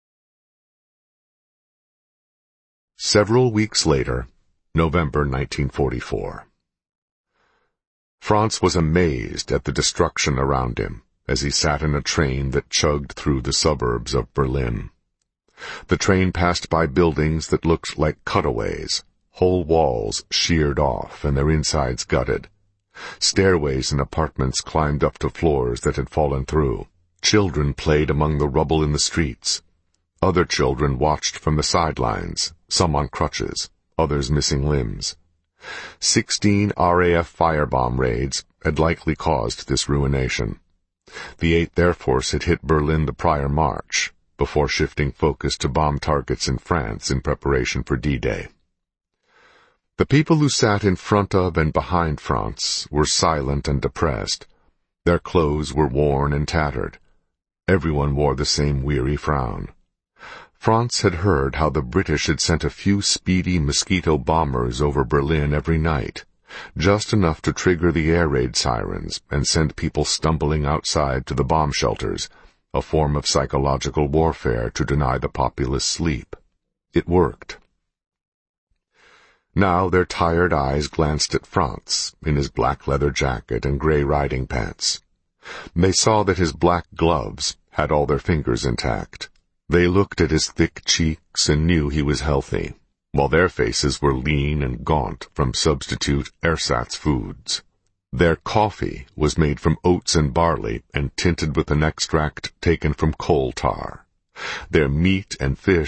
Several weeks later, November 1944. Franz was amazed at the destruction around him as he sat in a train that chugged through the suburbs of Berlin. The train passed by buildings that looked like cutaways, whole walls sheared off and their insides gutted. Stairways and apartments climbed up to floors that had fallen through. Children played among the rubble in the streets. Other children watched from the sidelines, some on crutches, others missing limbs. 16 RAF firebomb raids had likely caused this ruination. The 8th Air Force had hit Berlin the prior March, before shifting focus to bomb targets in France in preparation for D-Day. The people who sat in front of and behind Franz were silent and depressed. Their clothes were worn and tattered. Everyone wore the same weary frown. Franz had heard how the British had sent a few speedy Mosquito bombers over Berlin every night, just enough to trigger the air raid sirens and send people stumbling outside to the bomb shelters, a form of psychological warfare to deny the populace sleep. It worked. Now their tired eyes glanced at Franz, in his black leather jacket and gray riding pants. They saw that his black gloves had all their fingers intact. They looked at his thick cheeks and knew he was healthy, while their faces were lean and gaunt from substitute ersatz foods. Their coffee was made from oats and barley and tinted with an extract taken from coal tar. Their meat and fish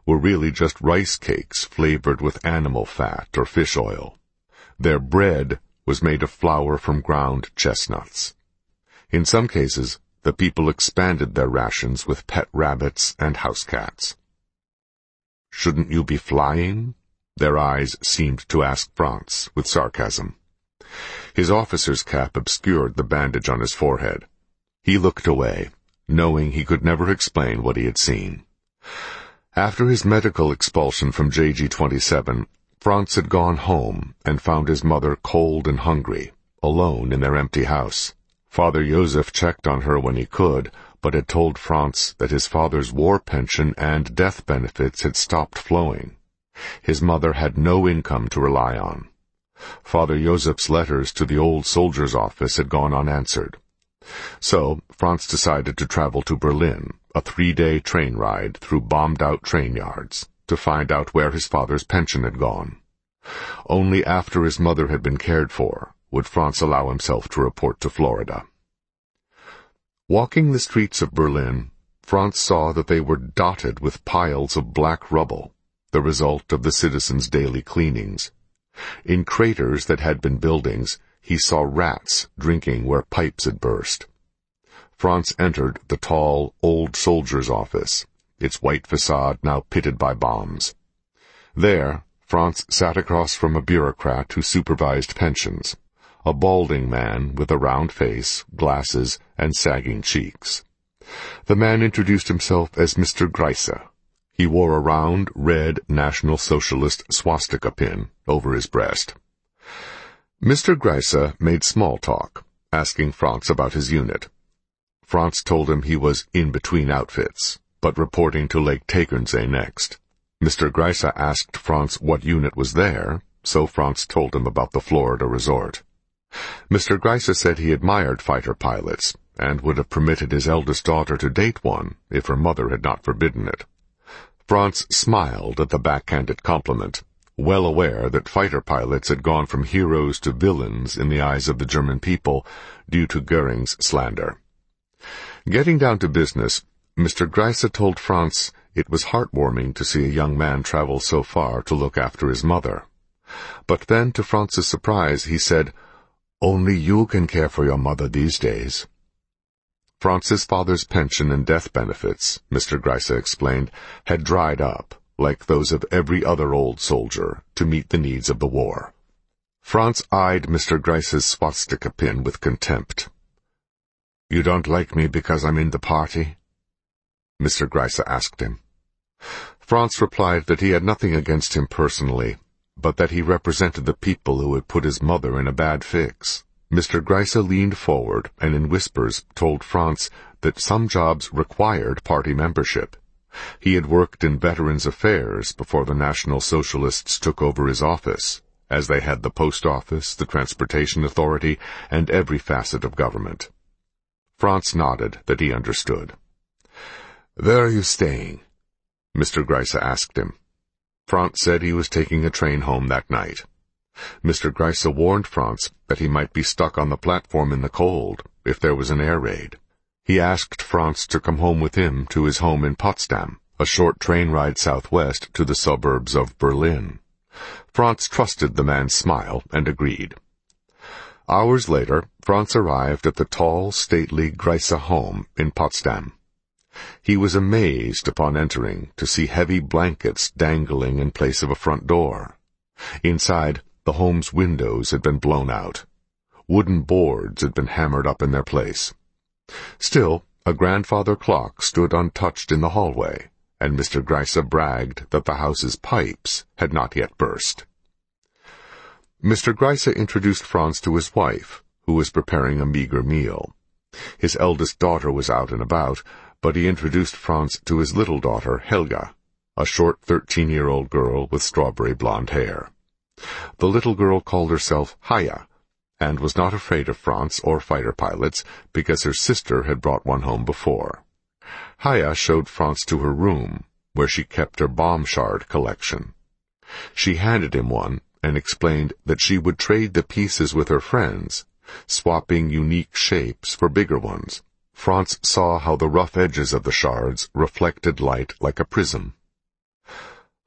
were really just rice cakes flavored with animal fat or fish oil. Their bread was made of flour from ground chestnuts. In some cases, the people expanded their rations with pet rabbits and house cats. "Shouldn't you be flying?" their eyes seemed to ask Franz with sarcasm. His officer's cap obscured the bandage on his forehead. He looked away, knowing he could never explain what he had seen. After his medical expulsion from JG-27, Franz had gone home and found his mother cold and hungry, alone in their empty house. Father Joseph checked on her when he could, but had told Franz that his father's war pension and death benefits had stopped flowing. His mother had no income to rely on. Father Joseph's letters to the old soldier's office had gone unanswered. So Franz decided to travel to Berlin, a 3-day train ride through bombed-out train yards, to find out where his father's pension had gone. Only after his mother had been cared for would Franz allow himself to report to Florida. Walking the streets of Berlin, Franz saw that they were dotted with piles of black rubble, the result of the citizens' daily cleanings. In craters that had been buildings, he saw rats drinking where pipes had burst. Franz entered the tall, old soldier's office, its white facade now pitted by bombs. There, Franz sat across from a bureaucrat who supervised pensions, a balding man with a round face, glasses, and sagging cheeks. The man introduced himself as Mr. Greise. He wore a round, red National Socialist swastika pin over his breast. Mr. Greise made small talk, asking Franz about his unit. Franz told him he was in between outfits, but reporting to Lake Tegernsee next. Mr. Greise asked Franz what unit was there, so Franz told him about the Florida resort. Mr. Greise said he admired fighter pilots, and would have permitted his eldest daughter to date one if her mother had not forbidden it. Franz smiled at the backhanded compliment, well aware that fighter pilots had gone from heroes to villains in the eyes of the German people due to Goering's slander. Getting down to business, Mr. Greise told Franz it was heartwarming to see a young man travel so far to look after his mother. But then, to Franz's surprise, he said, "Only you can care for your mother these days." Franz's father's pension and death benefits, Mr. Greise explained, had dried up, like those of every other old soldier, to meet the needs of the war. Franz eyed Mr. Greise's swastika pin with contempt. "You don't like me because I'm in the party?" Mr. Greise asked him. Franz replied that he had nothing against him personally, but that he represented the people who had put his mother in a bad fix. Mr. Greise leaned forward and in whispers told Franz that some jobs required party membership. He had worked in Veterans Affairs before the National Socialists took over his office, as they had the post office, the transportation authority, and every facet of government. Franz nodded that he understood. "Where are you staying?" Mr. Greise asked him. Franz said he was taking a train home that night. Mr. Greise warned Franz that he might be stuck on the platform in the cold if there was an air raid. He asked Franz to come home with him to his home in Potsdam, a short train ride southwest to the suburbs of Berlin. Franz trusted the man's smile and agreed. Hours later, Franz arrived at the tall, stately Greise home in Potsdam. He was amazed upon entering to see heavy blankets dangling in place of a front door. Inside, the home's windows had been blown out. Wooden boards had been hammered up in their place. Still, a grandfather clock stood untouched in the hallway, and Mr. Greise bragged that the house's pipes had not yet burst. Mr. Greise introduced Franz to his wife, who was preparing a meager meal. His eldest daughter was out and about, but he introduced Franz to his little daughter, Helga, a short 13-year-old girl with strawberry blonde hair. The little girl called herself Haya, and was not afraid of Franz or fighter pilots because her sister had brought one home before. Haya showed Franz to her room, where she kept her bomb shard collection. She handed him one and explained that she would trade the pieces with her friends, swapping unique shapes for bigger ones. Franz saw how the rough edges of the shards reflected light like a prism.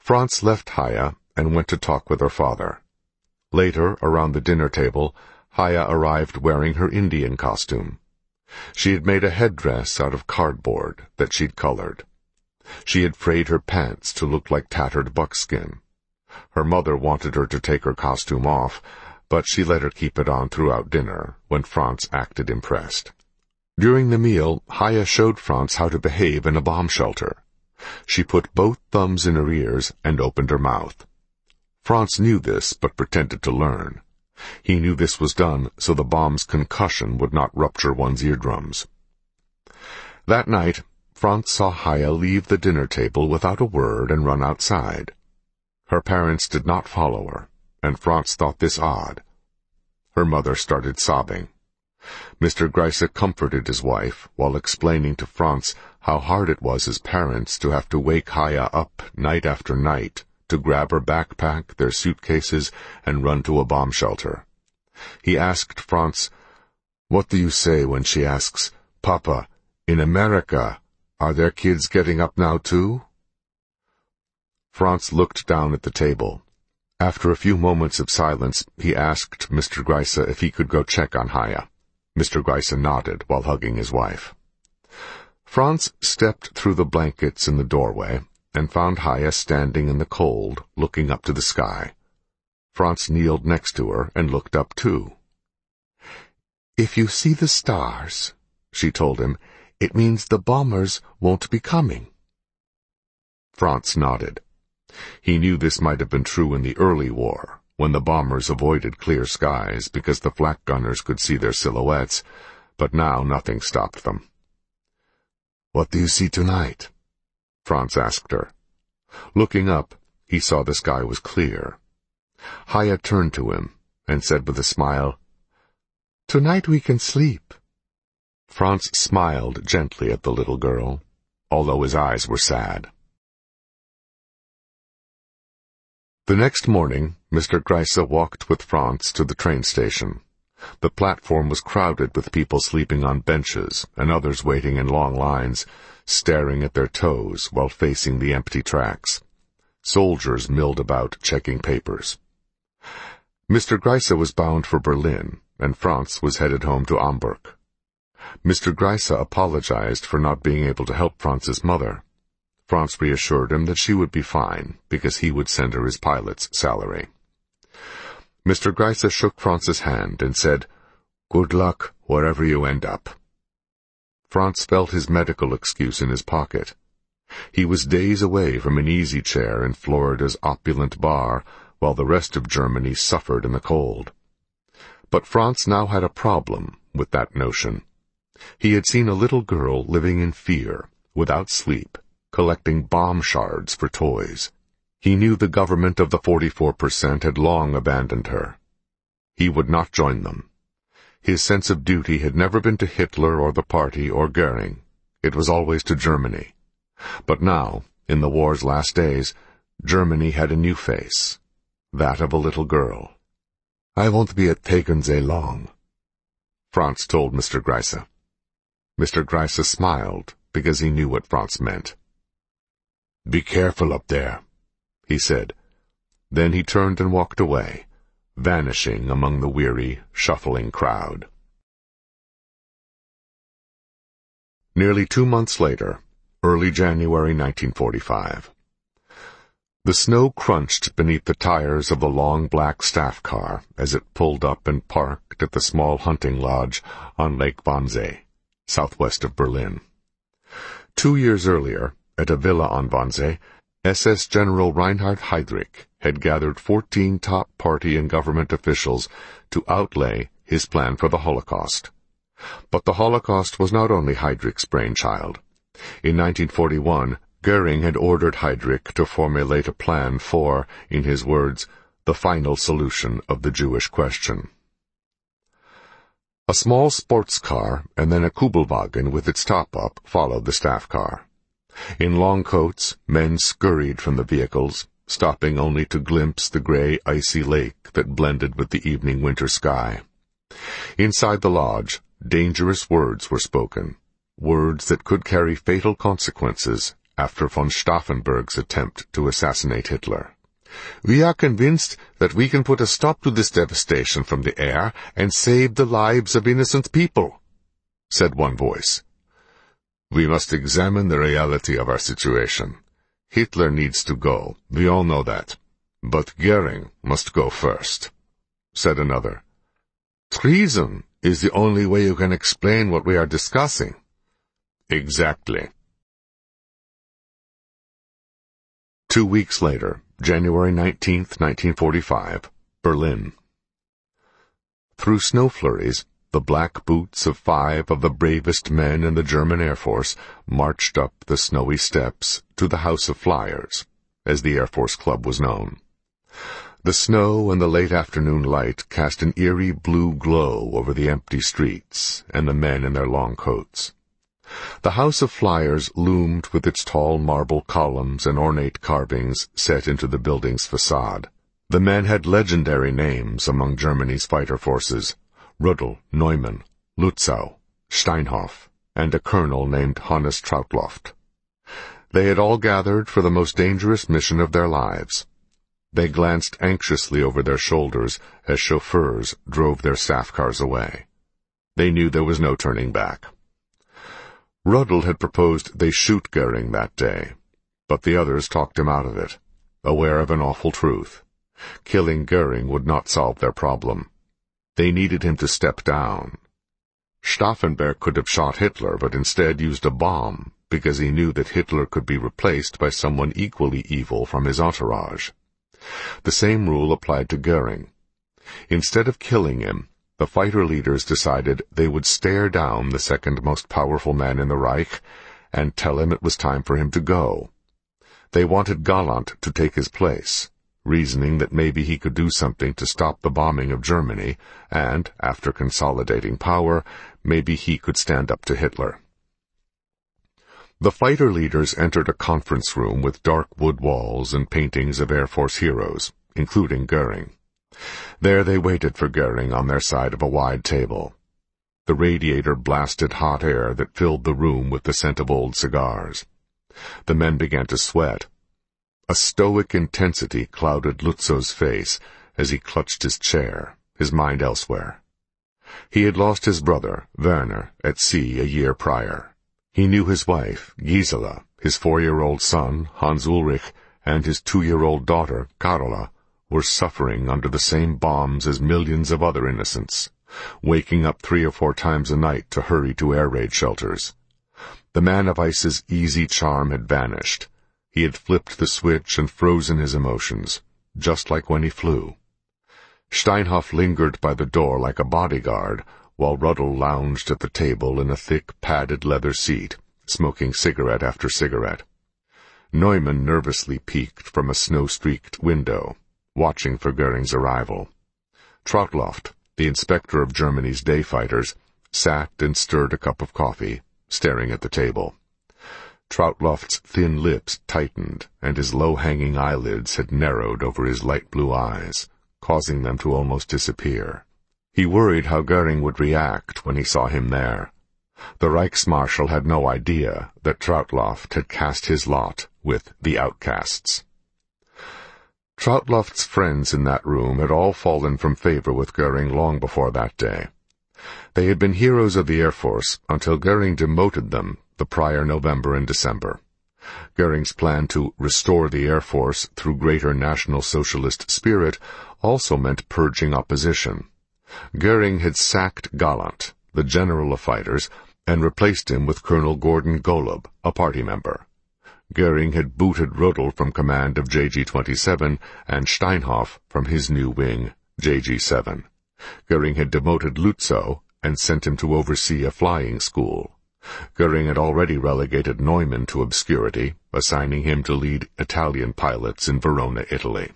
Franz left Haya and went to talk with her father. Later, around the dinner table, Haya arrived wearing her Indian costume. She had made a headdress out of cardboard that she'd colored. She had frayed her pants to look like tattered buckskin. Her mother wanted her to take her costume off, but she let her keep it on throughout dinner, when Franz acted impressed. During the meal, Haya showed Franz how to behave in a bomb shelter. She put both thumbs in her ears and opened her mouth. Franz knew this, but pretended to learn. He knew this was done so the bomb's concussion would not rupture one's eardrums. That night, Franz saw Haya leave the dinner table without a word and run outside. Her parents did not follow her, and Franz thought this odd. Her mother started sobbing. Mr. Grice comforted his wife while explaining to Franz how hard it was as parents to have to wake Haya up night after night to grab her backpack, their suitcases, and run to a bomb shelter. He asked Franz, "What do you say when she asks, 'Papa, in America, are there kids getting up now too?'" Franz looked down at the table. After a few moments of silence, he asked Mr. Grice if he could go check on Haya. Mr. Grice nodded while hugging his wife. Franz stepped through the blankets in the doorway and found Haya standing in the cold, looking up to the sky. Franz kneeled next to her and looked up too. "If you see the stars," she told him, "it means the bombers won't be coming." Franz nodded. He knew this might have been true in the early war, when the bombers avoided clear skies because the flak gunners could see their silhouettes, but now nothing stopped them. "What do you see tonight?" Franz asked her. Looking up, he saw the sky was clear. Haya turned to him and said with a smile, "Tonight we can sleep." Franz smiled gently at the little girl, although his eyes were sad. The next morning, Mr. Grice walked with Franz to the train station. The platform was crowded with people sleeping on benches and others waiting in long lines, staring at their toes while facing the empty tracks. Soldiers milled about checking papers. Mr. Grice was bound for Berlin, and Franz was headed home to Hamburg. Mr. Grice apologized for not being able to help Franz's mother. Franz reassured him that she would be fine, because he would send her his pilot's salary. Mr. Grice shook Franz's hand and said, "Good luck wherever you end up." Franz felt his medical excuse in his pocket. He was days away from an easy chair in Florida's opulent bar, while the rest of Germany suffered in the cold. But Franz now had a problem with that notion. He had seen a little girl living in fear, without sleep, collecting bomb shards for toys. He knew the government of the 44% had long abandoned her. He would not join them. His sense of duty had never been to Hitler or the party or Goering. It was always to Germany. But now, in the war's last days, Germany had a new face, that of a little girl. "I won't be at Tegernsee long," Franz told Mr. Grice. Mr. Grice smiled because he knew what Franz meant. "Be careful up there," he said. Then he turned and walked away, vanishing among the weary, shuffling crowd. Nearly 2 months later, early January 1945. The snow crunched beneath the tires of the long black staff car as it pulled up and parked at the small hunting lodge on Lake Wannsee, southwest of Berlin. 2 years earlier, at a villa on Wannsee, SS General Reinhard Heydrich had gathered 14 top party and government officials to outlay his plan for the Holocaust. But the Holocaust was not only Heydrich's brainchild. In 1941, Goering had ordered Heydrich to formulate a plan for, in his words, the final solution of the Jewish question. A small sports car and then a Kubelwagen with its top up followed the staff car. In long coats, men scurried from the vehicles, stopping only to glimpse the gray, icy lake that blended with the evening winter sky. Inside the lodge, dangerous words were spoken, words that could carry fatal consequences after von Stauffenberg's attempt to assassinate Hitler. "We are convinced that we can put a stop to this devastation from the air and save the lives of innocent people," said one voice. "We must examine the reality of our situation. Hitler needs to go, we all know that. But Goering must go first," said another. "Treason is the only way you can explain what we are discussing." "Exactly." 2 weeks later, January 19th, 1945, Berlin. Through snow flurries, the black boots of 5 of the bravest men in the German Air Force marched up the snowy steps to the House of Flyers, as the Air Force Club was known. The snow and the late afternoon light cast an eerie blue glow over the empty streets and the men in their long coats. The House of Flyers loomed with its tall marble columns and ornate carvings set into the building's facade. The men had legendary names among Germany's fighter forces: Rudel, Neumann, Lutzow, Steinhoff, and a colonel named Hannes Trautloft. They had all gathered for the most dangerous mission of their lives. They glanced anxiously over their shoulders as chauffeurs drove their staff cars away. They knew there was no turning back. Rudel had proposed they shoot Goering that day, but the others talked him out of it, aware of an awful truth. Killing Goering would not solve their problem. They needed him to step down. Stauffenberg could have shot Hitler, but instead used a bomb, because he knew that Hitler could be replaced by someone equally evil from his entourage. The same rule applied to Goering. Instead of killing him, the fighter leaders decided they would stare down the second most powerful man in the Reich and tell him it was time for him to go. They wanted Galland to take his place, reasoning that maybe he could do something to stop the bombing of Germany, and, after consolidating power, maybe he could stand up to Hitler. The fighter leaders entered a conference room with dark wood walls and paintings of Air Force heroes, including Goering. There they waited for Goering on their side of a wide table. The radiator blasted hot air that filled the room with the scent of old cigars. The men began to sweat. A stoic intensity clouded Lutzow's face as he clutched his chair, his mind elsewhere. He had lost his brother, Werner, at sea a year prior. He knew his wife, Gisela, his 4-year-old son, Hans Ulrich, and his 2-year-old daughter, Carola, were suffering under the same bombs as millions of other innocents, waking up 3 or 4 times a night to hurry to air raid shelters. The man of ice's easy charm had vanished. He had flipped the switch and frozen his emotions, just like when he flew. Steinhoff lingered by the door like a bodyguard, while Rudel lounged at the table in a thick, padded leather seat, smoking cigarette after cigarette. Neumann nervously peeked from a snow-streaked window, watching for Goering's arrival. Trautloft, the inspector of Germany's day fighters, sat and stirred a cup of coffee, staring at the table. Trautloft's thin lips tightened, and his low-hanging eyelids had narrowed over his light blue eyes, causing them to almost disappear. He worried how Goering would react when he saw him there. The Reichsmarshal had no idea that Trautloft had cast his lot with the outcasts. Trautloft's friends in that room had all fallen from favor with Goering long before that day. They had been heroes of the Air Force until Goering demoted them the prior November and December. Goering's plan to restore the Air Force through greater National Socialist spirit also meant purging opposition. Goering had sacked Galland, the general of fighters, and replaced him with Colonel Gordon Golub, a party member. Goering had booted Rudel from command of JG-27 and Steinhoff from his new wing, JG-7. Goering had demoted Lutzow and sent him to oversee a flying school. Goering had already relegated Neumann to obscurity, assigning him to lead Italian pilots in Verona, Italy.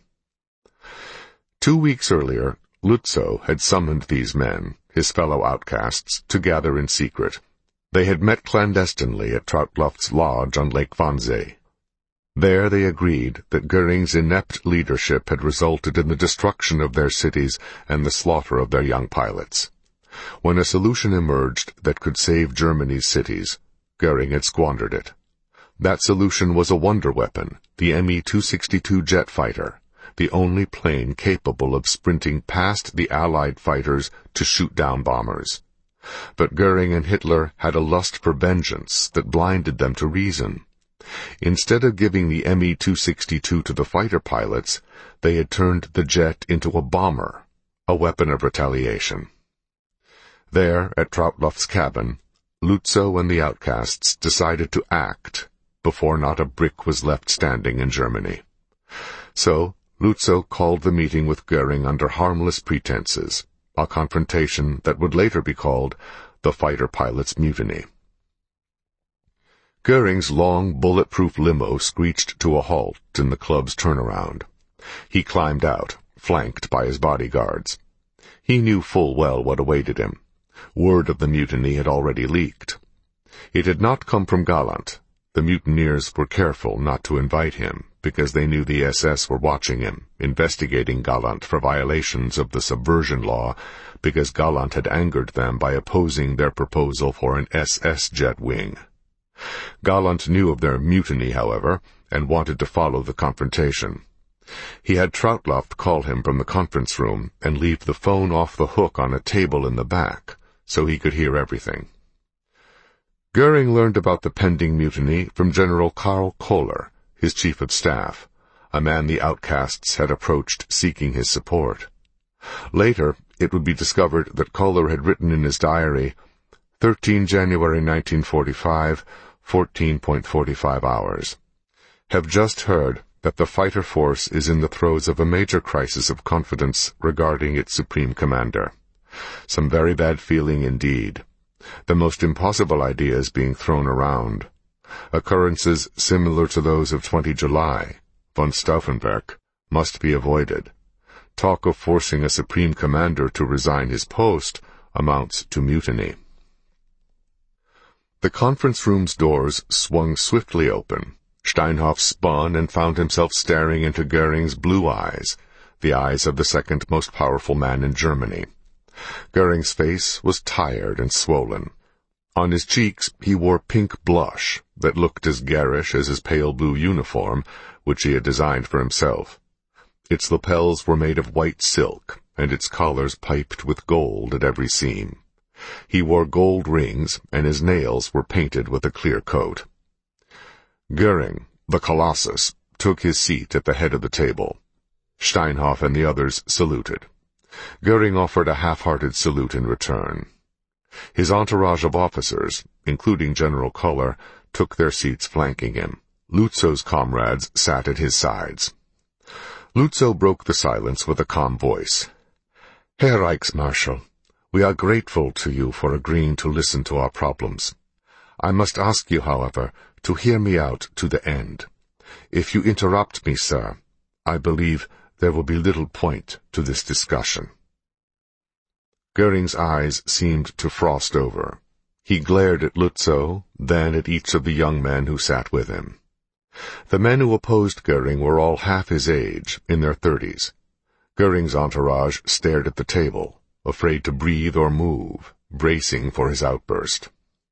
2 weeks earlier, Lutzow had summoned these men, his fellow outcasts, to gather in secret. They had met clandestinely at Trautloft's lodge on Lake Wannsee. There they agreed that Goering's inept leadership had resulted in the destruction of their cities and the slaughter of their young pilots. When a solution emerged that could save Germany's cities, Goering had squandered it. That solution was a wonder weapon, the Me-262 jet fighter, the only plane capable of sprinting past the Allied fighters to shoot down bombers. But Goering and Hitler had a lust for vengeance that blinded them to reason. Instead of giving the Me-262 to the fighter pilots, they had turned the jet into a bomber, a weapon of retaliation. There, at Trautloff's cabin, Lützow and the outcasts decided to act before not a brick was left standing in Germany. So, Lützow called the meeting with Goering under harmless pretenses, a confrontation that would later be called the fighter pilots' mutiny. Goering's long, bulletproof limo screeched to a halt in the club's turnaround. He climbed out, flanked by his bodyguards. He knew full well what awaited him. Word of the mutiny had already leaked. It had not come from Galland. The mutineers were careful not to invite him, because they knew the SS were watching him, investigating Galland for violations of the subversion law, because Galland had angered them by opposing their proposal for an SS jet wing. Galland knew of their mutiny, however, and wanted to follow the confrontation. He had Trautloff call him from the conference room and leave the phone off the hook on a table in the back, so he could hear everything. Goering learned about the pending mutiny from General Karl Koller, his chief of staff, a man the outcasts had approached seeking his support. Later, it would be discovered that Koller had written in his diary, 13 January 1945, 14.45 hours. Have just heard that the fighter force is in the throes of a major crisis of confidence regarding its supreme commander. Some very bad feeling indeed. The most impossible ideas being thrown around. Occurrences similar to those of 20 July, von Stauffenberg, must be avoided. Talk of forcing a supreme commander to resign his post amounts to mutiny. The conference room's doors swung swiftly open. Steinhoff spun and found himself staring into Goering's blue eyes, the eyes of the second most powerful man in Germany. Goering's face was tired and swollen. On his cheeks he wore pink blush that looked as garish as his pale blue uniform, which he had designed for himself. Its lapels were made of white silk, and its collars piped with gold at every seam. He wore gold rings, and his nails were painted with a clear coat. Goering, the Colossus, took his seat at the head of the table. Steinhoff and the others saluted. Goering offered a half-hearted salute in return. His entourage of officers, including General Koller, took their seats flanking him. Lützow's comrades sat at his sides. Lützow broke the silence with a calm voice. Herr Reichsmarschall, we are grateful to you for agreeing to listen to our problems. I must ask you, however, to hear me out to the end. If you interrupt me, sir, I believe there will be little point to this discussion. Goering's eyes seemed to frost over. He glared at Lützow, then at each of the young men who sat with him. The men who opposed Goering were all half his age, in their 30s. Goering's entourage stared at the table, afraid to breathe or move, bracing for his outburst.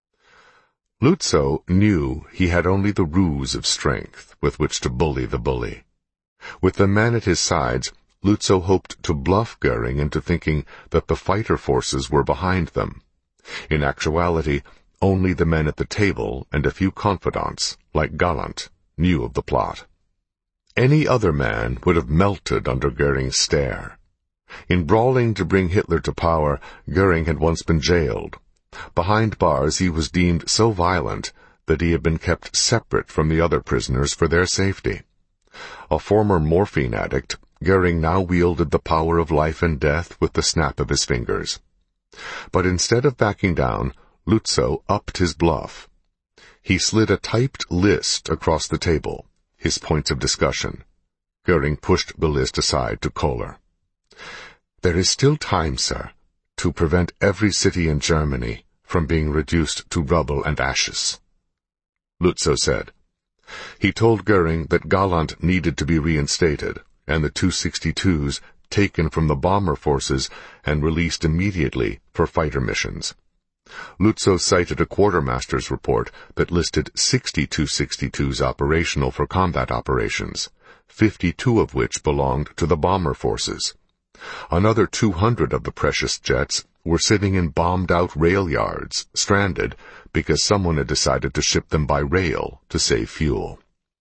Lützow knew he had only the ruse of strength with which to bully the bully. With the men at his sides, Lützow hoped to bluff Goering into thinking that the fighter forces were behind them. In actuality, only the men at the table and a few confidants, like Galland, knew of the plot. Any other man would have melted under Goering's stare. In brawling to bring Hitler to power, Goering had once been jailed. Behind bars he was deemed so violent that he had been kept separate from the other prisoners for their safety. A former morphine addict, Goering now wielded the power of life and death with the snap of his fingers. But instead of backing down, Lützow upped his bluff. He slid a typed list across the table, his points of discussion. Goering pushed the list aside to Koller. There is still time, sir, to prevent every city in Germany from being reduced to rubble and ashes, Lützow said. He told Goering that Galland needed to be reinstated, and the 262s taken from the bomber forces and released immediately for fighter missions. Lutzow cited a quartermaster's report that listed 60 Tu-62s operational for combat operations, 52 of which belonged to the bomber forces. Another 200 of the precious jets were sitting in bombed-out rail yards, stranded, because someone had decided to ship them by rail to save fuel.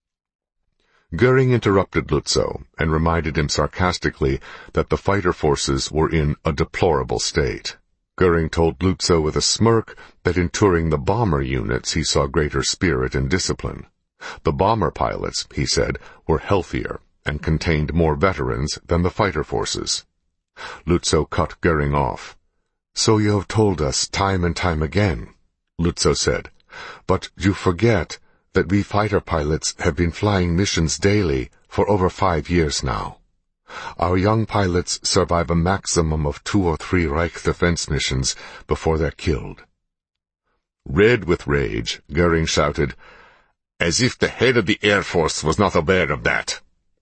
Goering interrupted Lutzow and reminded him sarcastically that the fighter forces were in a deplorable state. Goering told Lutzow with a smirk that in touring the bomber units he saw greater spirit and discipline. The bomber pilots, he said, were healthier and contained more veterans than the fighter forces. Lutzow cut Goering off. "So you have told us time and time again," Lutzow said, "but you forget that we fighter pilots have been flying missions daily for over 5 years now. Our young pilots survive a maximum of 2 or 3 Reich defense missions before they're killed." Red with rage, Goering shouted, "As if the head of the Air Force was not aware of that."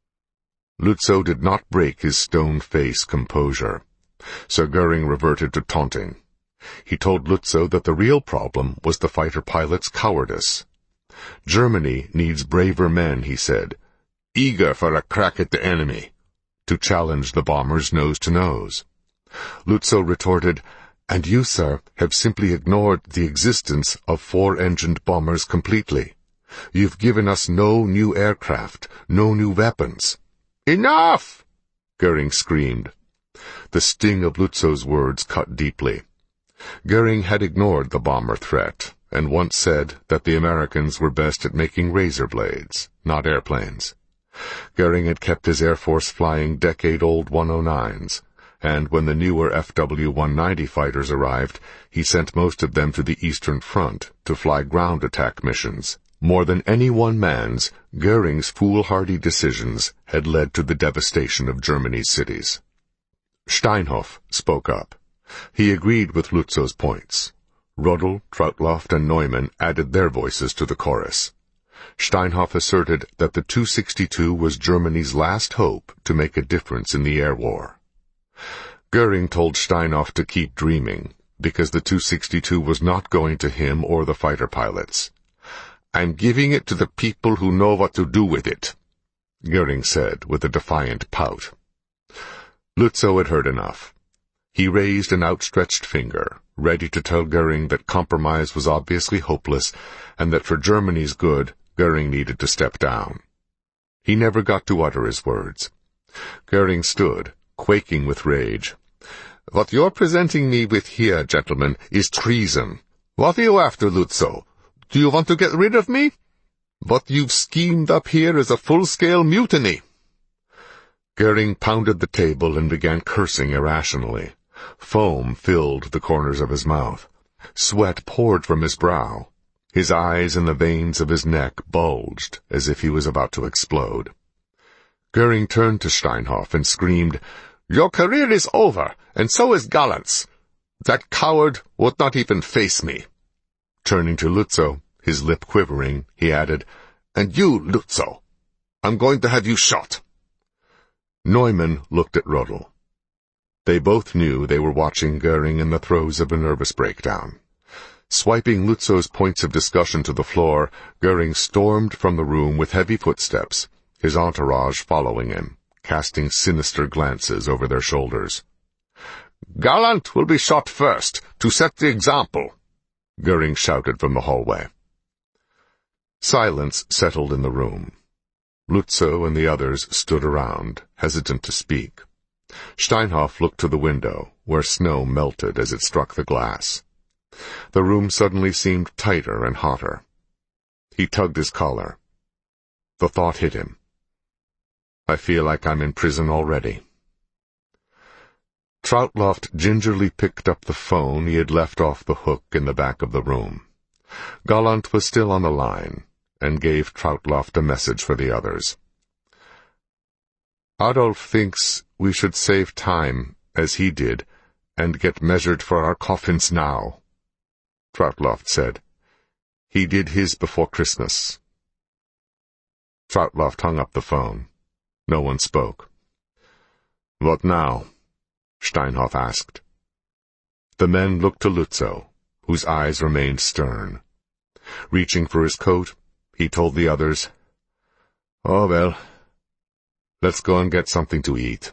Lutzow did not break his stone-faced composure. Sir Goering reverted to taunting. He told Lutzow that the real problem was the fighter pilots' cowardice. Germany needs braver men, he said, eager for a crack at the enemy, to challenge the bombers nose to nose. Lutzow retorted, "And you, sir, have simply ignored the existence of 4-engined bombers completely. You've given us no new aircraft, no new weapons." "Enough!" Goering screamed. The sting of Lutzow's words cut deeply. Goering had ignored the bomber threat, and once said that the Americans were best at making razor blades, not airplanes. Goering had kept his Air Force flying decade-old 109s, and when the newer FW-190 fighters arrived, he sent most of them to the Eastern Front to fly ground attack missions. More than any one man's, Goering's foolhardy decisions had led to the devastation of Germany's cities. Steinhoff spoke up. He agreed with Lutzow's points. Rodel, Trautloff, and Neumann added their voices to the chorus. Steinhoff asserted that the Tu-62 was Germany's last hope to make a difference in the air war. Goering told Steinhoff to keep dreaming, because the Tu-62 was not going to him or the fighter pilots. "I'm giving it to the people who know what to do with it," Goering said with a defiant pout. Lutzow had heard enough. He raised an outstretched finger, ready to tell Goering that compromise was obviously hopeless, and that for Germany's good, Goering needed to step down. He never got to utter his words. Goering stood, quaking with rage. "What you're presenting me with here, gentlemen, is treason. What are you after, Lutzow? Do you want to get rid of me? What you've schemed up here is a full-scale mutiny." Goering pounded the table and began cursing irrationally. Foam filled the corners of his mouth. Sweat poured from his brow. His eyes and the veins of his neck bulged as if he was about to explode. Goering turned to Steinhoff and screamed, "Your career is over, and so is Gallant's. That coward would not even face me." Turning to Lutzow, his lip quivering, he added, "And you, Lutzow, I'm going to have you shot." Neumann looked at Rodel. They both knew they were watching Goering in the throes of a nervous breakdown. Swiping Lutzow's points of discussion to the floor, Goering stormed from the room with heavy footsteps, his entourage following him, casting sinister glances over their shoulders. "Gallant will be shot first, to set the example," Goering shouted from the hallway. Silence settled in the room. Lutzow and the others stood around, hesitant to speak. Steinhoff looked to the window, where snow melted as it struck the glass. The room suddenly seemed tighter and hotter. He tugged his collar. The thought hit him. "I feel like I'm in prison already." Trautloff gingerly picked up the phone he had left off the hook in the back of the room. Gallant was still on the line, and gave Trautloff a message for the others. "Adolf thinks we should save time, as he did, and get measured for our coffins now," Trautloff said. "He did his before Christmas." Trautloff hung up the phone. No one spoke. "What now?" Steinhoff asked. The men looked to Lutzow, whose eyes remained stern. Reaching for his coat, he told the others, "Oh, well, let's go and get something to eat."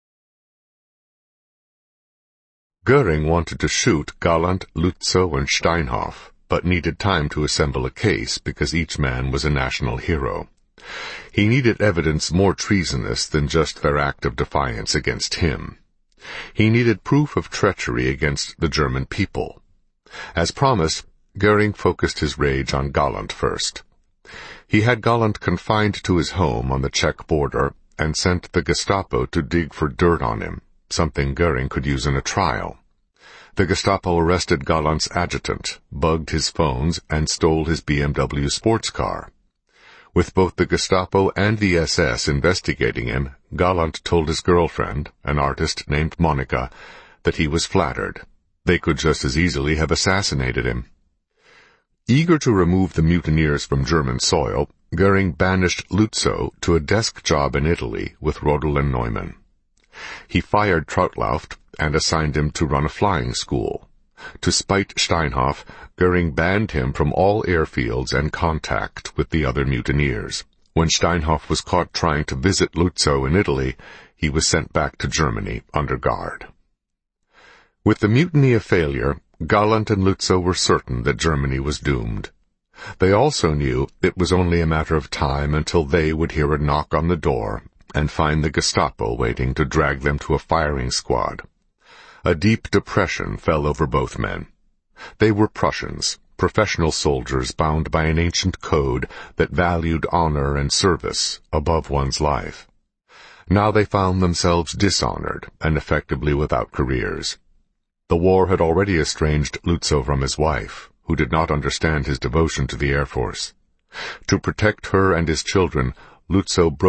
Goering wanted to shoot Galland, Lützow, and Steinhoff, but needed time to assemble a case because each man was a national hero. He needed evidence more treasonous than just their act of defiance against him. He needed proof of treachery against the German people. As promised, Goering focused his rage on Galland first. He had Galland confined to his home on the Czech border and sent the Gestapo to dig for dirt on him, something Goering could use in a trial. The Gestapo arrested Galland's adjutant, bugged his phones, and stole his BMW sports car. With both the Gestapo and the SS investigating him, Galland told his girlfriend, an artist named Monica, that he was flattered. They could just as easily have assassinated him. Eager to remove the mutineers from German soil, Goering banished Lützow to a desk job in Italy with Rodel and Neumann. He fired Trautlauft and assigned him to run a flying school. To spite Steinhoff, Goering banned him from all airfields and contact with the other mutineers. When Steinhoff was caught trying to visit Lützow in Italy, he was sent back to Germany under guard. With the mutiny a failure, Galland and Lützow were certain that Germany was doomed. They also knew it was only a matter of time until they would hear a knock on the door and find the Gestapo waiting to drag them to a firing squad. A deep depression fell over both men. They were Prussians, professional soldiers bound by an ancient code that valued honor and service above one's life. Now they found themselves dishonored and effectively without careers. The war had already estranged Lützow from his wife, who did not understand his devotion to the Air Force. To protect her and his children, Lützow broke